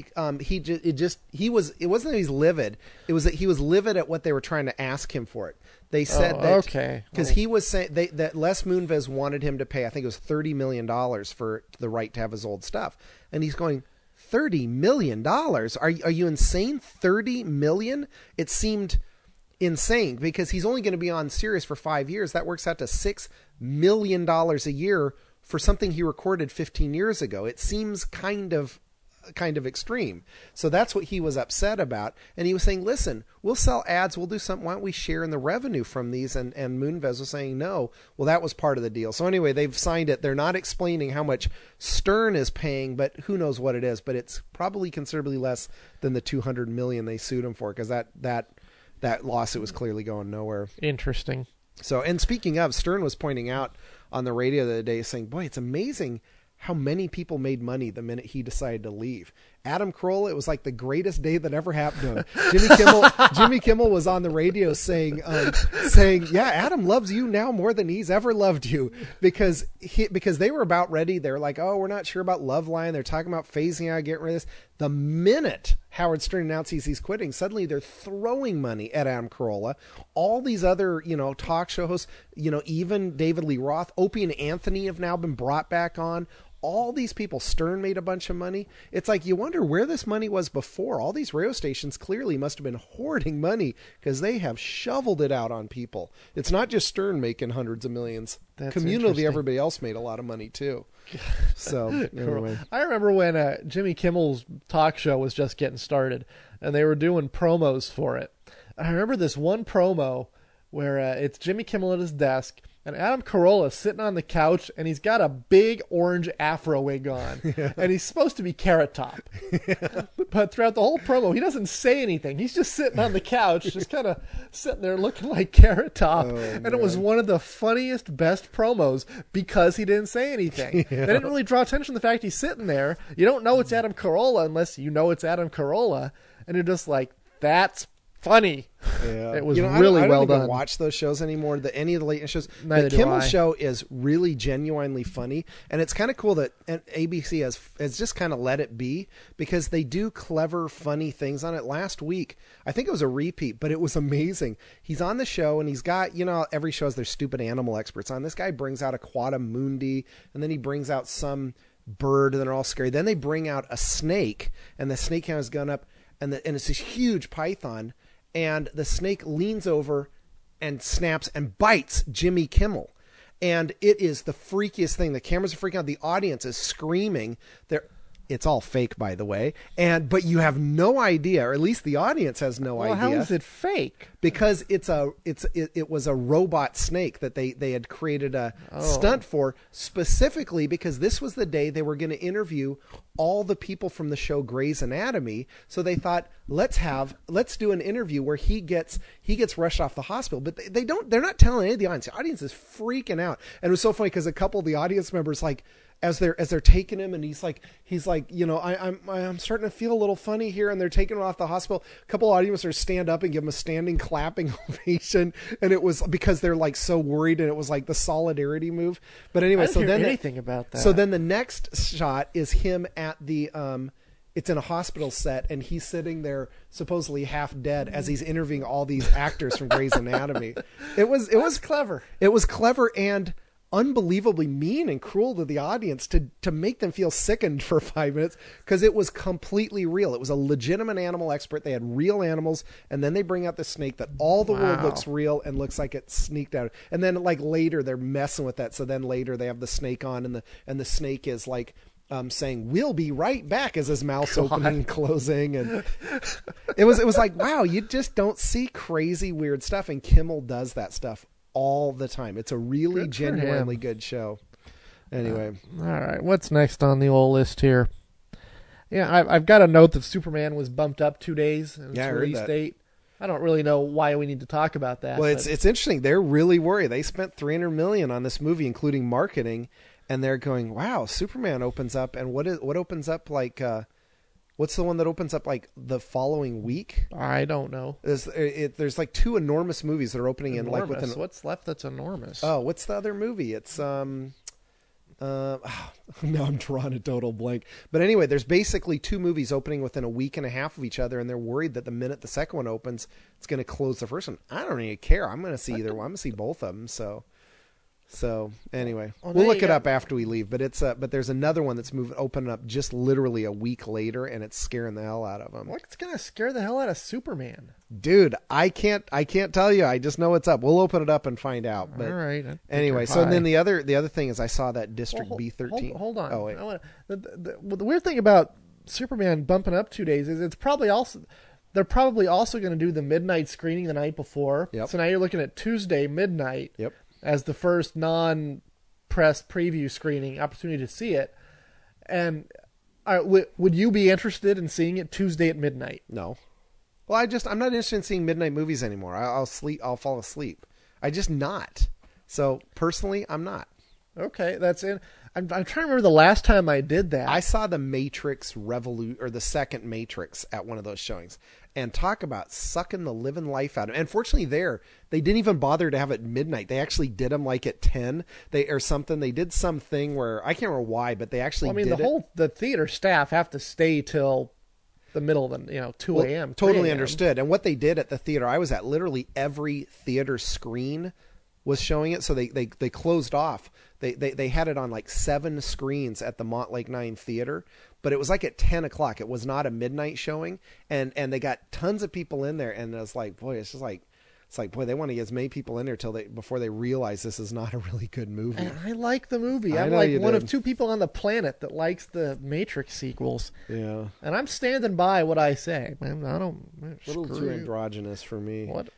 wasn't that he's livid. It was that he was livid at what they were trying to ask him for it. They said because he was saying that Les Moonves wanted him to pay, I think it was $30 million for the right to have his old stuff, and he's going, $30 million? Are you insane? $30 million? It seemed insane because he's only going to be on Sirius for 5 years. That works out to $6 million a year for something he recorded 15 years ago. It seems kind of extreme. So that's what he was upset about. And he was saying, listen, we'll sell ads. We'll do something. Why don't we share in the revenue from these? And Moonves was saying no. Well, that was part of the deal. So anyway, they've signed it. They're not explaining how much Stern is paying, but who knows what it is. But it's probably considerably less than the $200 million they sued him for, because that lawsuit was clearly going nowhere. Interesting. So, and speaking of, Stern was pointing out on the radio the other day saying, boy, it's amazing how many people made money the minute he decided to leave. Adam Carolla, it was like the greatest day that ever happened to him. Jimmy Kimmel was on the radio saying, yeah, Adam loves you now more than he's ever loved you, because they were about ready. They're like, oh, we're not sure about Loveline. They're talking about phasing out, getting rid of this. The minute Howard Stern announces he's quitting, suddenly they're throwing money at Adam Carolla. All these other, talk show hosts, even David Lee Roth, Opie and Anthony have now been brought back on. All these people, Stern made a bunch of money. It's like you wonder where this money was before. All these radio stations clearly must have been hoarding money because they have shoveled it out on people. It's not just Stern making hundreds of millions. Communally, everybody else made a lot of money too. So anyway. I remember when Jimmy Kimmel's talk show was just getting started and they were doing promos for it. I remember this one promo where it's Jimmy Kimmel at his desk and Adam Carolla sitting on the couch, and he's got a big orange afro wig on, and he's supposed to be Carrot Top. But throughout the whole promo, he doesn't say anything. He's just sitting on the couch, just kind of sitting there looking like Carrot Top. And it was one of the funniest, best promos because he didn't say anything. They didn't really draw attention to the fact he's sitting there. You don't know it's Adam Carolla unless you know it's Adam Carolla, and you're just like, that's funny. Yeah. It was really well done. I don't even watch those shows anymore. Any of the late night shows. Neither the Kimmel do I. show is really genuinely funny, and it's kind of cool that ABC has just kind of let it be because they do clever, funny things on it. Last week, I think it was a repeat, but it was amazing. He's on the show, and he's got, every show has their stupid animal experts on. This guy brings out a quadra mundi, and then he brings out some bird, and they're all scary. Then they bring out a snake, and the snake has gone up, and it's this huge python. And the snake leans over and snaps and bites Jimmy Kimmel. And it is the freakiest thing. The cameras are freaking out. The audience is screaming. It's all fake, by the way. But you have no idea, or at least the audience has no idea. How is it fake? Because it was a robot snake that they had created a stunt for, specifically because this was the day they were going to interview all the people from the show Grey's Anatomy. So they thought, let's do an interview where he gets rushed off the hospital, but they're not telling any of the audience. The audience is freaking out. And it was so funny because a couple of the audience members, like, as they're taking him, and he's like, I'm starting to feel a little funny here, and they're taking him off the hospital. A couple of audience members stand up and give him a standing clapping ovation, and it was because they're like so worried, and it was like the solidarity move. But anyway, I didn't hear anything about that. So then the next shot is him at the it's in a hospital set, and he's sitting there supposedly half dead as he's interviewing all these actors from Grey's Anatomy. It was clever. It was clever and unbelievably mean and cruel to the audience to make them feel sickened for 5 minutes because it was completely real. It was a legitimate animal expert. They had real animals, and then they bring out the snake that all the world looks real and looks like it sneaked out. And then like later they're messing with that. So then later they have the snake on, and the snake is like saying, "We'll be right back," as his mouth's opening and closing. And it was like, wow, you just don't see crazy weird stuff, and Kimmel does that stuff all the time. It's a really genuinely good show. Anyway. All right. What's next on the old list here? Yeah, I've got a note that Superman was bumped up 2 days in its release date. I don't really know why we need to talk about that. Well, it's interesting. They're really worried. They spent $300 million on this movie, including marketing, and they're going, wow, Superman opens up, and what opens up like what's the one that opens up like the following week? I don't know. There's like two enormous movies that are opening enormous. in like within. What's left that's enormous? Oh, what's the other movie? It's No, I'm drawing a total blank. But anyway, there's basically two movies opening within a week and a half of each other, and they're worried that the minute the second one opens, it's going to close the first one. I don't even care. I'm going to see either one. I'm going to see both of them. So anyway, we'll look it up after we leave. But but there's another one that's opening up just literally a week later, and it's scaring the hell out of them. What's going to scare the hell out of Superman? Dude, I can't tell you. I just know it's up. We'll open it up and find out. But all right. Anyway, so then the other thing is I saw that District B13. Hold on. Oh wait. The weird thing about Superman bumping up 2 days is they're probably also going to do the midnight screening the night before. Yep. So now you're looking at Tuesday midnight. Yep. As the first non-press preview screening opportunity to see it. And would you be interested in seeing it Tuesday at midnight? No. Well, I'm not interested in seeing midnight movies anymore. I'll fall asleep. I just not. So personally, I'm not. Okay, that's it. I'm trying to remember the last time I did that. I saw the Matrix or the second Matrix at one of those showings, and talk about sucking the living life out of it. And fortunately, they didn't even bother to have it midnight. They actually did them like at 10 or something. They did something where I can't remember why, but they actually. Well, I mean, the theater staff have to stay till the middle of the 2 a.m. Totally understood. And what they did at the theater I was at, literally every theater screen was showing it, so they closed off. They had it on like 7 screens at the Montlake 9 Theater, but it was like at 10 o'clock. It was not a midnight showing, and they got tons of people in there, and it was like, boy, it's like, boy, they want to get as many people in there before they realize this is not a really good movie. And I like the movie. I'm like one of 2 people on the planet that likes the Matrix sequels. Yeah. And I'm standing by what I say. I don't. A little too androgynous for me. What?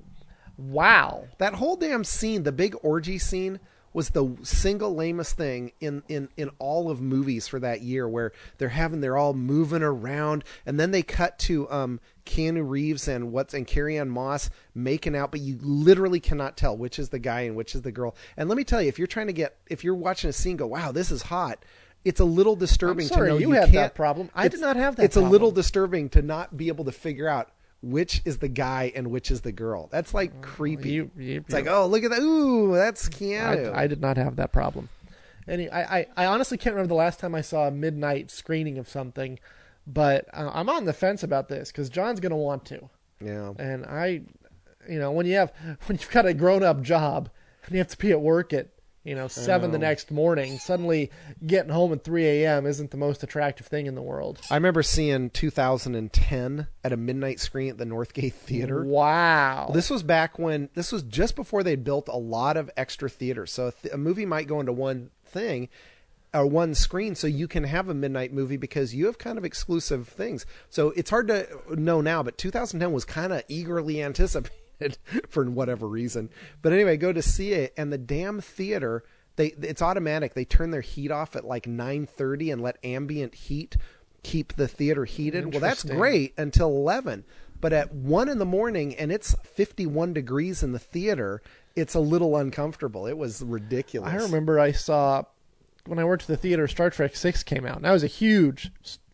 Wow. That whole damn scene, the big orgy scene, was the single lamest thing in all of movies for that year, where they're all moving around, and then they cut to Keanu Reeves and Carrie-Anne Moss making out, but you literally cannot tell which is the guy and which is the girl. And let me tell you, if you're watching a scene, go, wow, this is hot. It's a little disturbing to know you had that problem. I did not have that. It's a little disturbing to not be able to figure out which is the guy and which is the girl. That's like creepy. It's like, oh, look at that. Ooh, that's Keanu. I did not have that problem. I honestly can't remember the last time I saw a midnight screening of something, but I'm on the fence about this because John's going to want to. Yeah. And when you've got a grown up job and you have to be at work at 7 the next morning, suddenly getting home at 3 a.m. isn't the most attractive thing in the world. I remember seeing 2010 at a midnight screen at the Northgate Theater. Wow. This was just before they built a lot of extra theaters. So a movie might go into one thing or one screen, so you can have a midnight movie because you have kind of exclusive things. So it's hard to know now, but 2010 was kind of eagerly anticipated for whatever reason. But anyway, go to see it, and the damn theater, it's automatic. They turn their heat off at like 9:30 and let ambient heat keep the theater heated. Well, that's great until 11. But at 1 in the morning, and it's 51 degrees in the theater, it's a little uncomfortable. It was ridiculous. I remember I saw, when I worked at the theater, Star Trek 6 came out. And I was a huge,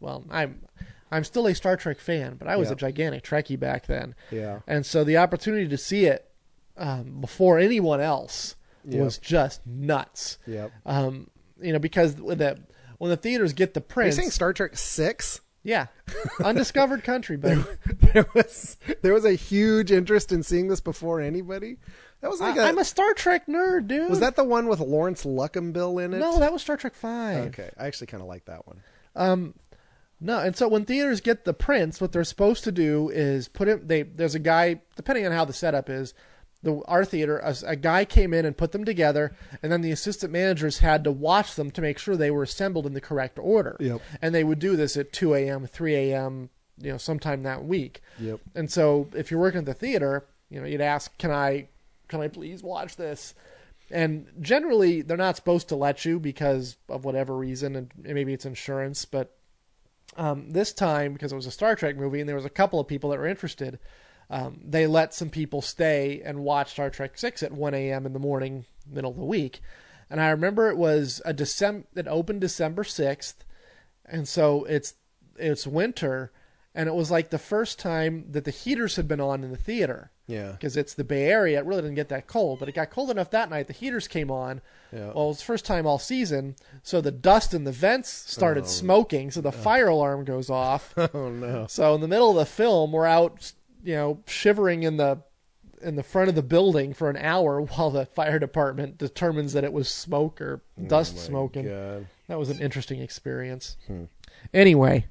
I'm still a Star Trek fan, but I was a gigantic Trekkie back then. Yeah. And so the opportunity to see it before anyone else was just nuts. Yep. Because when the theaters get the prints. Are you saying Star Trek 6? Yeah. Undiscovered country, but there was a huge interest in seeing this before anybody. That was like I'm a Star Trek nerd, dude. Was that the one with Lawrence Luckenbill in it? No, that was Star Trek 5. Okay. I actually kind of like that one. No, and so when theaters get the prints, what they're supposed to do is there's a guy, depending on how the setup is, our theater, a guy came in and put them together, and then the assistant managers had to watch them to make sure they were assembled in the correct order. Yep. And they would do this at 2 a.m., 3 a.m., sometime that week. Yep. And so if you're working at the theater, you'd ask, can I please watch this? And generally, they're not supposed to let you because of whatever reason, and maybe it's insurance, but this time, because it was a Star Trek movie and there was a couple of people that were interested, they let some people stay and watch Star Trek 6 at 1 a.m. in the morning, middle of the week. And I remember it was it opened December 6th, and so it's winter, and it was like the first time that the heaters had been on in the theater. Yeah. Because it's the Bay Area. It really didn't get that cold, but it got cold enough that night. The heaters came on. Yeah. Well, it was the first time all season, so the dust in the vents started smoking, so the fire alarm goes off. Oh, no. So in the middle of the film, we're out, shivering in the front of the building for an hour while the fire department determines that it was smoke or dust smoking. God. That was an interesting experience. Anyway,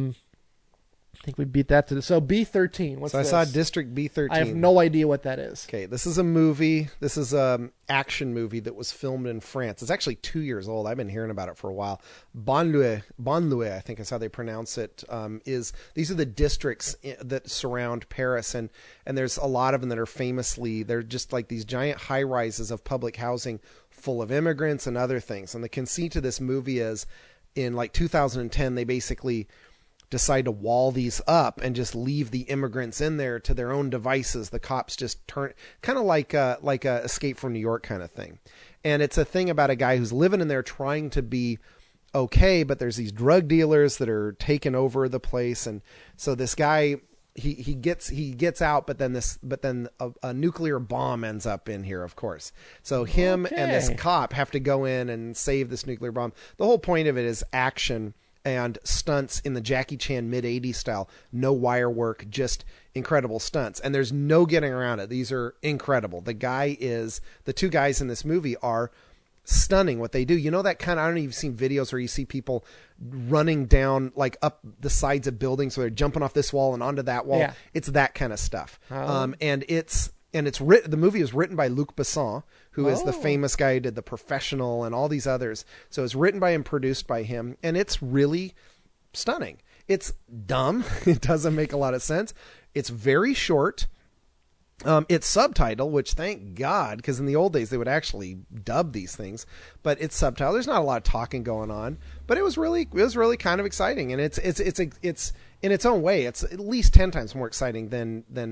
I think we beat that to the... So B13, what's this? I saw District B13. I have no idea what that is. Okay, this is a movie. This is an action movie that was filmed in France. It's actually 2 years old. I've been hearing about it for a while. Banlieue, I think is how they pronounce it. These are the districts that surround Paris, and there's a lot of them that are they're just like these giant high rises of public housing full of immigrants and other things. And the conceit of this movie is, in like 2010, they basically decide to wall these up and just leave the immigrants in there to their own devices. The cops just turn, kind of like a Escape from New York kind of thing. And it's a thing about a guy who's living in there trying to be okay, but there's these drug dealers that are taking over the place. And so this guy, he gets out, but then a nuclear bomb ends up in here, of course. So him and this cop have to go in and save this nuclear bomb. The whole point of it is action and stunts in the Jackie Chan mid-'80s style. No wire work, just incredible stunts. And there's no getting around it. These are incredible. The two guys in this movie are stunning what they do. You know that kind of, I don't know if you've seen videos where you see people running down, like up the sides of buildings, so they're jumping off this wall and onto that wall. Yeah. It's that kind of stuff. Oh. And it's written, the movie is written by Luc Besson, who is the famous guy who did The Professional and all these others. So it's written by and produced by him, and it's really stunning. It's dumb. It doesn't make a lot of sense. It's very short. It's subtitled, which thank God, because in the old days they would actually dub these things, but it's subtitled. There's not a lot of talking going on, but it was really kind of exciting, and it's in its own way, it's at least 10 times more exciting than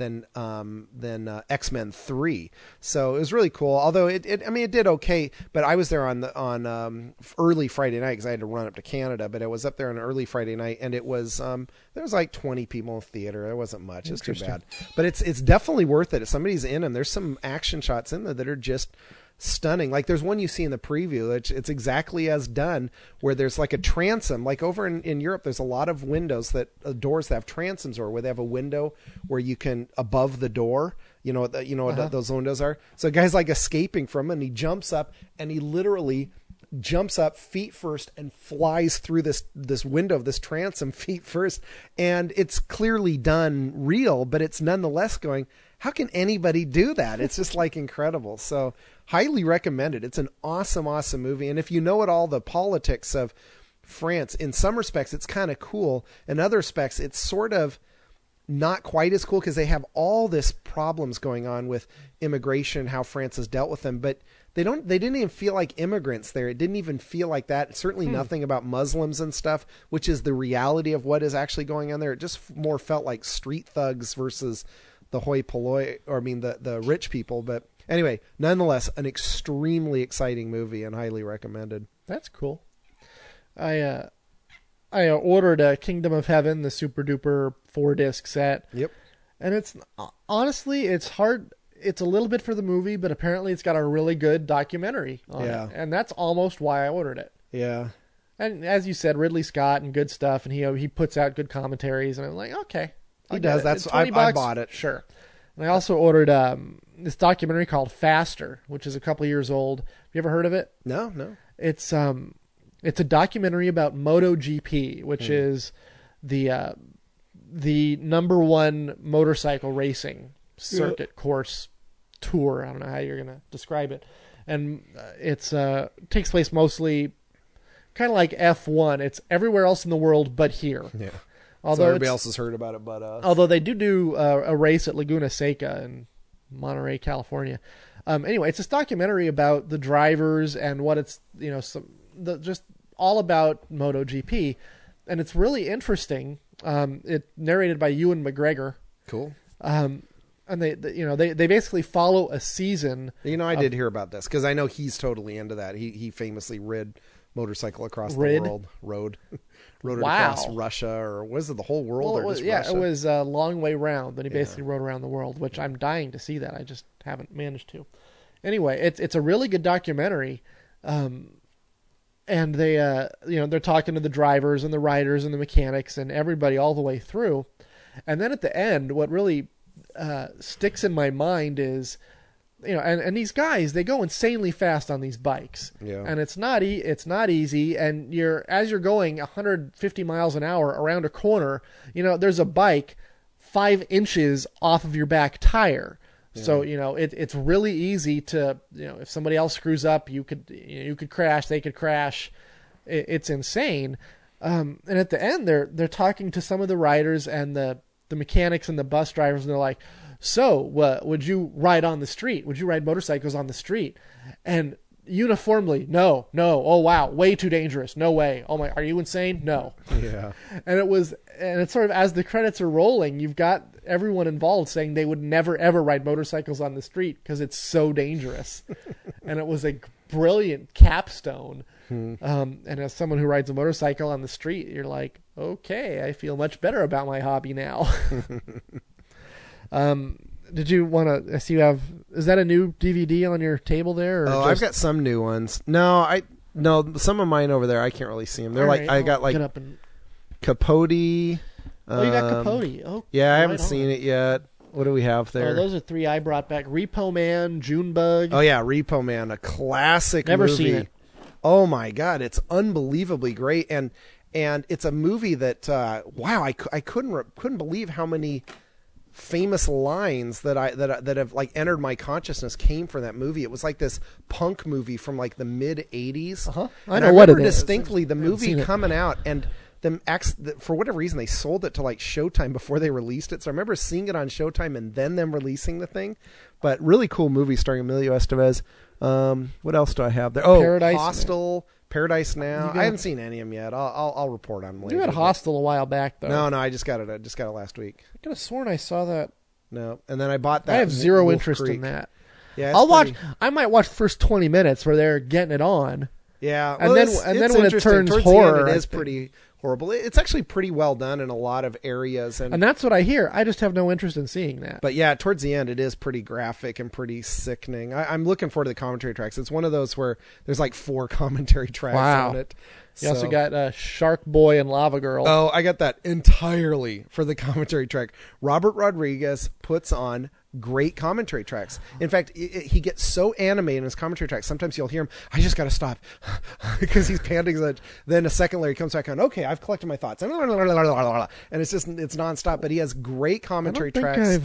X-Men 3. So it was really cool. Although it did okay, but I was there on early Friday night because I had to run up to Canada, but I was up there on an early Friday night, and it was, there was like 20 people in the theater. There wasn't much. It's too bad, but it's definitely worth it. If somebody's in them, there's some action shots in there that are just stunning. Like there's one you see in the preview. It's exactly as done, where there's like a transom. Like over in Europe, there's a lot of windows doors that have transoms, or where they have a window where you can above the door. What those windows are. So a guy's like escaping from it, and he jumps up, and he literally jumps up feet first and flies through this window of this transom feet first. And it's clearly done real, but it's nonetheless going, how can anybody do that? It's just like incredible. So highly recommended. It's an awesome, awesome movie. And if you know the politics of France, in some respects, it's kind of cool. In other respects, it's sort of not quite as cool because they have all this problems going on with immigration, how France has dealt with them, but they didn't even feel like immigrants there. It didn't even feel like that. Certainly nothing about Muslims and stuff, which is the reality of what is actually going on there. It just more felt like street thugs versus the hoi polloi, or the rich people. But anyway, nonetheless, an extremely exciting movie and highly recommended. That's cool. I ordered Kingdom of Heaven, the super duper 4-disc set. Yep. And it's honestly, it's hard. It's a little bit for the movie, but apparently it's got a really good documentary on it. And that's almost why I ordered it. Yeah. And as you said, Ridley Scott and good stuff, and he puts out good commentaries, and I'm like, okay. He does. That's I bought it. Sure. And I also ordered this documentary called Faster, which is a couple years old. Have you ever heard of it? No. It's a documentary about MotoGP, which is the number one motorcycle racing circuit course tour. I don't know how you're going to describe it. And it takes place mostly kind of like F1. It's everywhere else in the world but here. Yeah. Although so everybody else has heard about it but us. Although they do a race at Laguna Seca in Monterey, California. Anyway, it's this documentary about the drivers and what it's, just all about MotoGP. And it's really interesting. It's narrated by Ewan McGregor. Cool. And they basically follow a season. I did hear about this because I know he's totally into that. He famously rid motorcycle across Rid? the world. Rode it Wow. across Russia, or was it the whole world, Well, or just yeah, Russia? it was a long way round. Then he basically rode around the world, which I'm dying to see that. I just haven't managed to. Anyway, it's a really good documentary, and they they're talking to the drivers and the riders and the mechanics and everybody all the way through, and then at the end, what really sticks in my mind is, and these guys, they go insanely fast on these bikes, and it's not easy, and as you're going 150 miles an hour around a corner, there's a bike 5 inches off of your back tire. So, it's really easy to, if somebody else screws up, you could crash, they could crash. It's insane. And at the end, they're talking to some of the riders and the mechanics and the bus drivers, and they're like, so would you ride on the street? Would you ride motorcycles on the street? And uniformly, no, oh wow, way too dangerous, no way, oh my, are you insane? No. Yeah. And it's sort of, as the credits are rolling, you've got everyone involved saying they would never ever ride motorcycles on the street because it's so dangerous. And it was a brilliant capstone. And as someone who rides a motorcycle on the street, you're like, okay, I feel much better about my hobby now. Did you want to see? Is that a new DVD on your table there? Or I've got some new ones. No, some of mine over there, I can't really see them. They're I got like get up and... Capote. you got Capote. Oh, yeah, I haven't seen it yet. What do we have there? Oh, those are 3 I brought back. Repo Man, Junebug. Oh yeah, Repo Man, a classic Never movie. seen it. Oh my God, it's unbelievably great, and it's a movie that wow, I couldn't believe how many famous lines that have like entered my consciousness came from that movie. It was like this punk movie from like the mid '80s. I know what it is. Distinctly the movie coming out, and for whatever reason they sold it to like Showtime before they released it. So I remember seeing it on Showtime and then them releasing the thing. But really cool movie starring Emilio Estevez. What else do I have there? Oh, Paradise Hostel. Paradise Now. I haven't seen any of them yet. I'll report on them later. You had Hostel a while back, though. No, I just got it. Last week. I could have sworn I saw that. No, and then I bought that. I have zero Wolf interest Creek. in that. Yeah, I'll watch. I might watch the first 20 minutes where they're getting it on. Yeah, and then when it turns towards horror, the end, it is pretty horrible. It's actually pretty well done in a lot of areas, and that's what I hear. I just have no interest in seeing that. But yeah, towards the end, it is pretty graphic and pretty sickening. I'm looking forward to the commentary tracks. It's one of those where there's like 4 commentary tracks on it. You also got Shark Boy and Lava Girl. Oh, I got that entirely for the commentary track. Robert Rodriguez puts on great commentary tracks. In fact, he gets so animated in his commentary tracks. Sometimes you'll hear him, I just got to stop because he's panting. Then a second later he comes back on, okay, I've collected my thoughts. And it's nonstop, but he has great commentary tracks.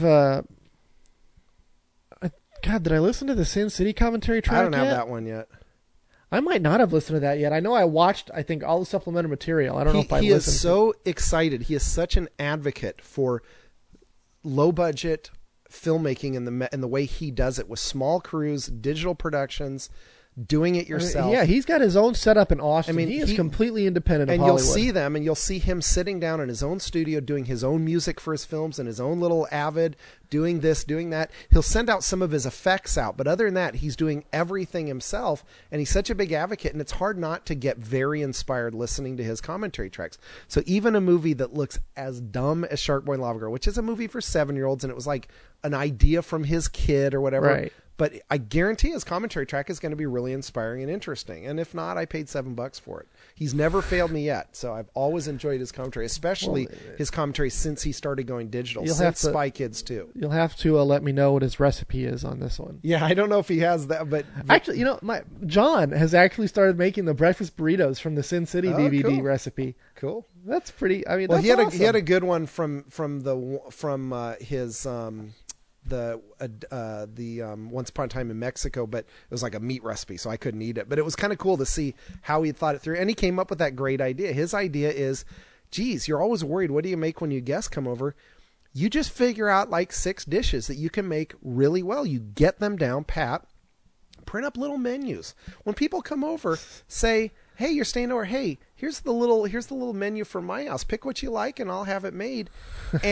God, did I listen to the Sin City commentary track I don't have yet? that one yet. I might not have listened to that yet. I know I watched, I think, all the supplementary material. I don't know if I listened. He is so excited. He is such an advocate for low budget filmmaking in the way he does it with small crews, digital productions, doing it yourself. Yeah, he's got his own setup in Austin. He is completely independent of Hollywood. And you'll see them, and you'll see him sitting down in his own studio doing his own music for his films and his own little Avid, doing this, doing that. He'll send out some of his effects out, but other than that, he's doing everything himself, and he's such a big advocate, and it's hard not to get very inspired listening to his commentary tracks. So even a movie that looks as dumb as Shark Boy and Lava Girl, which is a movie for 7-year-olds, and it was like an idea from his kid or whatever. Right. But I guarantee his commentary track is going to be really inspiring and interesting. And if not, I paid $7 for it. He's never failed me yet. So I've always enjoyed his commentary, especially his commentary since he started going digital. Since Spy Kids 2. You'll have to let me know what his recipe is on this one. Yeah, I don't know if he has that, but actually, John has actually started making the breakfast burritos from the Sin City DVD recipe. Cool. That's pretty. I mean, well, that's awesome. He had a good one from his the Once Upon a Time in Mexico, but it was like a meat recipe, so I couldn't eat it. But it was kind of cool to see how he thought it through, and he came up with that great idea. His idea is, geez, you're always worried, what do you make when you guests come over? You just figure out like 6 dishes that you can make really well. You get them down pat, print up little menus. When people come over, say, hey, you're staying over. Hey, here's the little menu for my house. Pick what you like, and I'll have it made. And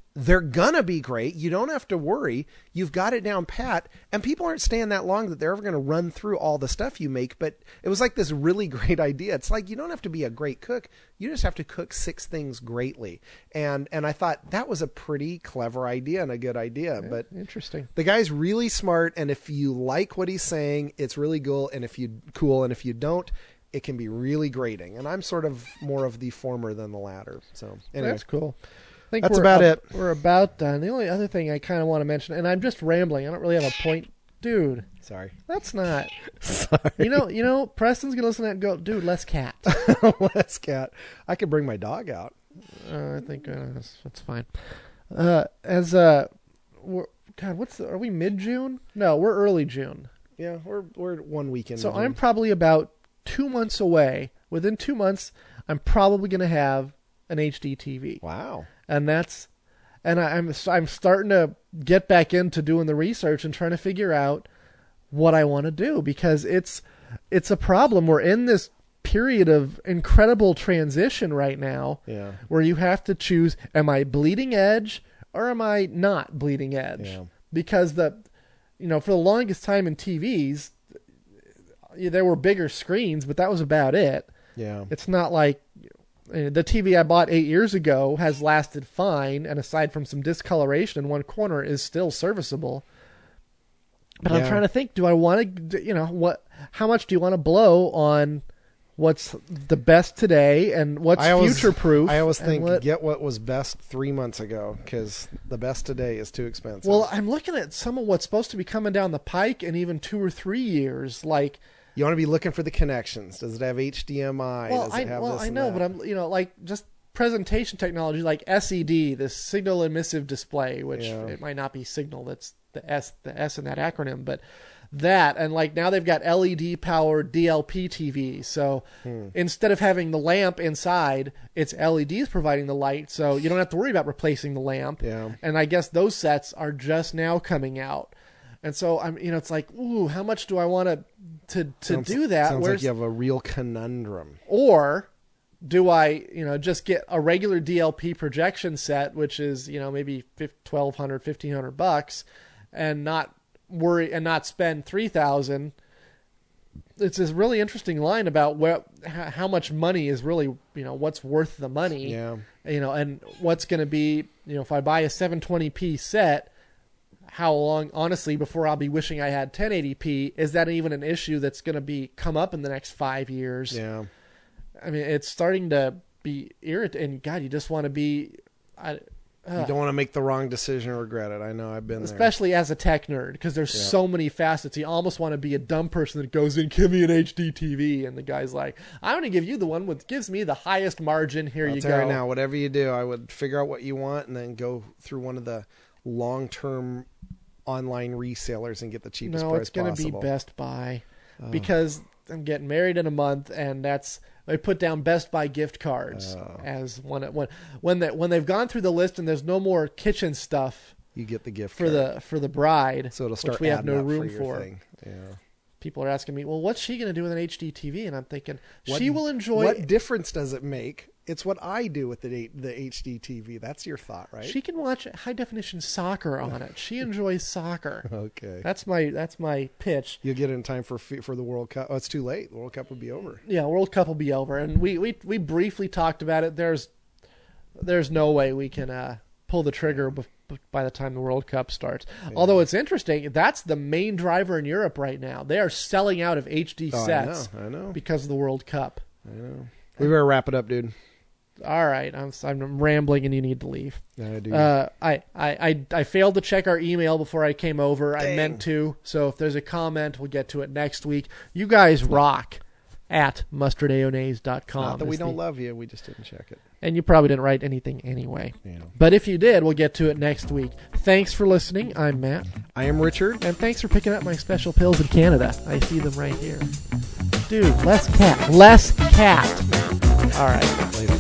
they're gonna be great. You don't have to worry. You've got it down pat, and people aren't staying that long that they're ever going to run through all the stuff you make. But it was like this really great idea. It's like you don't have to be a great cook. You just have to cook 6 things greatly. And I thought that was a pretty clever idea and a good idea. Yeah, but interesting. The guy's really smart, and if you like what he's saying, it's really cool. And if you don't, it can be really grating. And I'm sort of more of the former than the latter. So anyway. That's cool. I think That's about it. We're about done. The only other thing I kind of want to mention, and I'm just rambling. I don't really have a point, dude. Sorry. That's not. Sorry. You know, Preston's gonna listen to that and go, dude, less cat. Less cat. I could bring my dog out. I think that's fine. Are we mid-June? No, we're early June. Yeah, we're 1 weekend. So I'm probably about 2 months away. Within 2 months, I'm probably gonna have an HD TV. Wow. And I'm starting to get back into doing the research and trying to figure out what I want to do, because it's a problem. We're in this period of incredible transition right now, Yeah. where you have to choose: am I bleeding edge or am I not bleeding edge? Yeah. Because for the longest time in TVs, there were bigger screens, but that was about it. Yeah. It's not like the TV I bought 8 years ago has lasted fine, and aside from some discoloration in one corner, is still serviceable. But I'm trying to think: do I want to, how much do you want to blow on what's the best today and what's future proof? I always think get what was best 3 months ago, because the best today is too expensive. Well, I'm looking at some of what's supposed to be coming down the pike in even 2 or 3 years, like. You want to be looking for the connections. Does it have HDMI? Well, Does it have this I and know, that? but I'm like just presentation technology like SED, this signal emissive display, which it might not be signal. That's the S in that acronym, but that, and like now they've got LED powered DLP TV. So instead of having the lamp inside, it's LEDs providing the light, so you don't have to worry about replacing the lamp. Yeah. And I guess those sets are just now coming out. And so it's like, ooh, how much do I want to do that? Sounds like you have a real conundrum. Or do I, just get a regular DLP projection set, which is, maybe $1,200, $1,500, and not worry and not spend $3,000? It's this really interesting line about how much money is really, what's worth the money. Yeah. And what's going to be, if I buy a 720p set, how long, honestly, before I'll be wishing I had 1080p? Is that even an issue that's going to come up in the next 5 years? Yeah. I mean, it's starting to be irritating. God, you just want to be... you don't want to make the wrong decision or regret it. I know, I've been especially as a tech nerd, because there's so many facets. You almost want to be a dumb person that goes in, give me an HD TV, and the guy's like, I'm going to give you the one that gives me the highest margin. Here you go. Right now, whatever you do, I would figure out what you want and then go through one of the long-term online resellers and get the cheapest price possible. No, it's going to be Best Buy, because I'm getting married in a month, and I put down Best Buy gift cards as when they've gone through the list and there's no more kitchen stuff. You get the gift for the bride, so it'll start which we have no adding up room for. Your for. thing. Yeah. People are asking me, well, what's she going to do with an HD TV? And I'm thinking, she will enjoy. What difference does it make? It's what I do with the HD TV. That's your thought, right? She can watch high definition soccer on it. She enjoys soccer. Okay, that's my pitch. You'll get it in time for the World Cup. Oh, it's too late. The World Cup will be over. Yeah, World Cup will be over, and we briefly talked about it. There's no way we can pull the trigger by the time the World Cup starts. Yeah. Although it's interesting, that's the main driver in Europe right now. They are selling out of HD sets. I know. Because of the World Cup. I know. We better wrap it up, dude. All right, I'm rambling and you need to leave. I do. I failed to check our email before I came over. Dang. I meant to. So if there's a comment, we'll get to it next week. You guys rock at mustardayonaise.com. Not that we don't love you. We just didn't check it. And you probably didn't write anything anyway. Yeah. But if you did, we'll get to it next week. Thanks for listening. I'm Matt. I am Richard. And thanks for picking up my special pills in Canada. I see them right here. Dude, less cat. Less cat. All right. Later.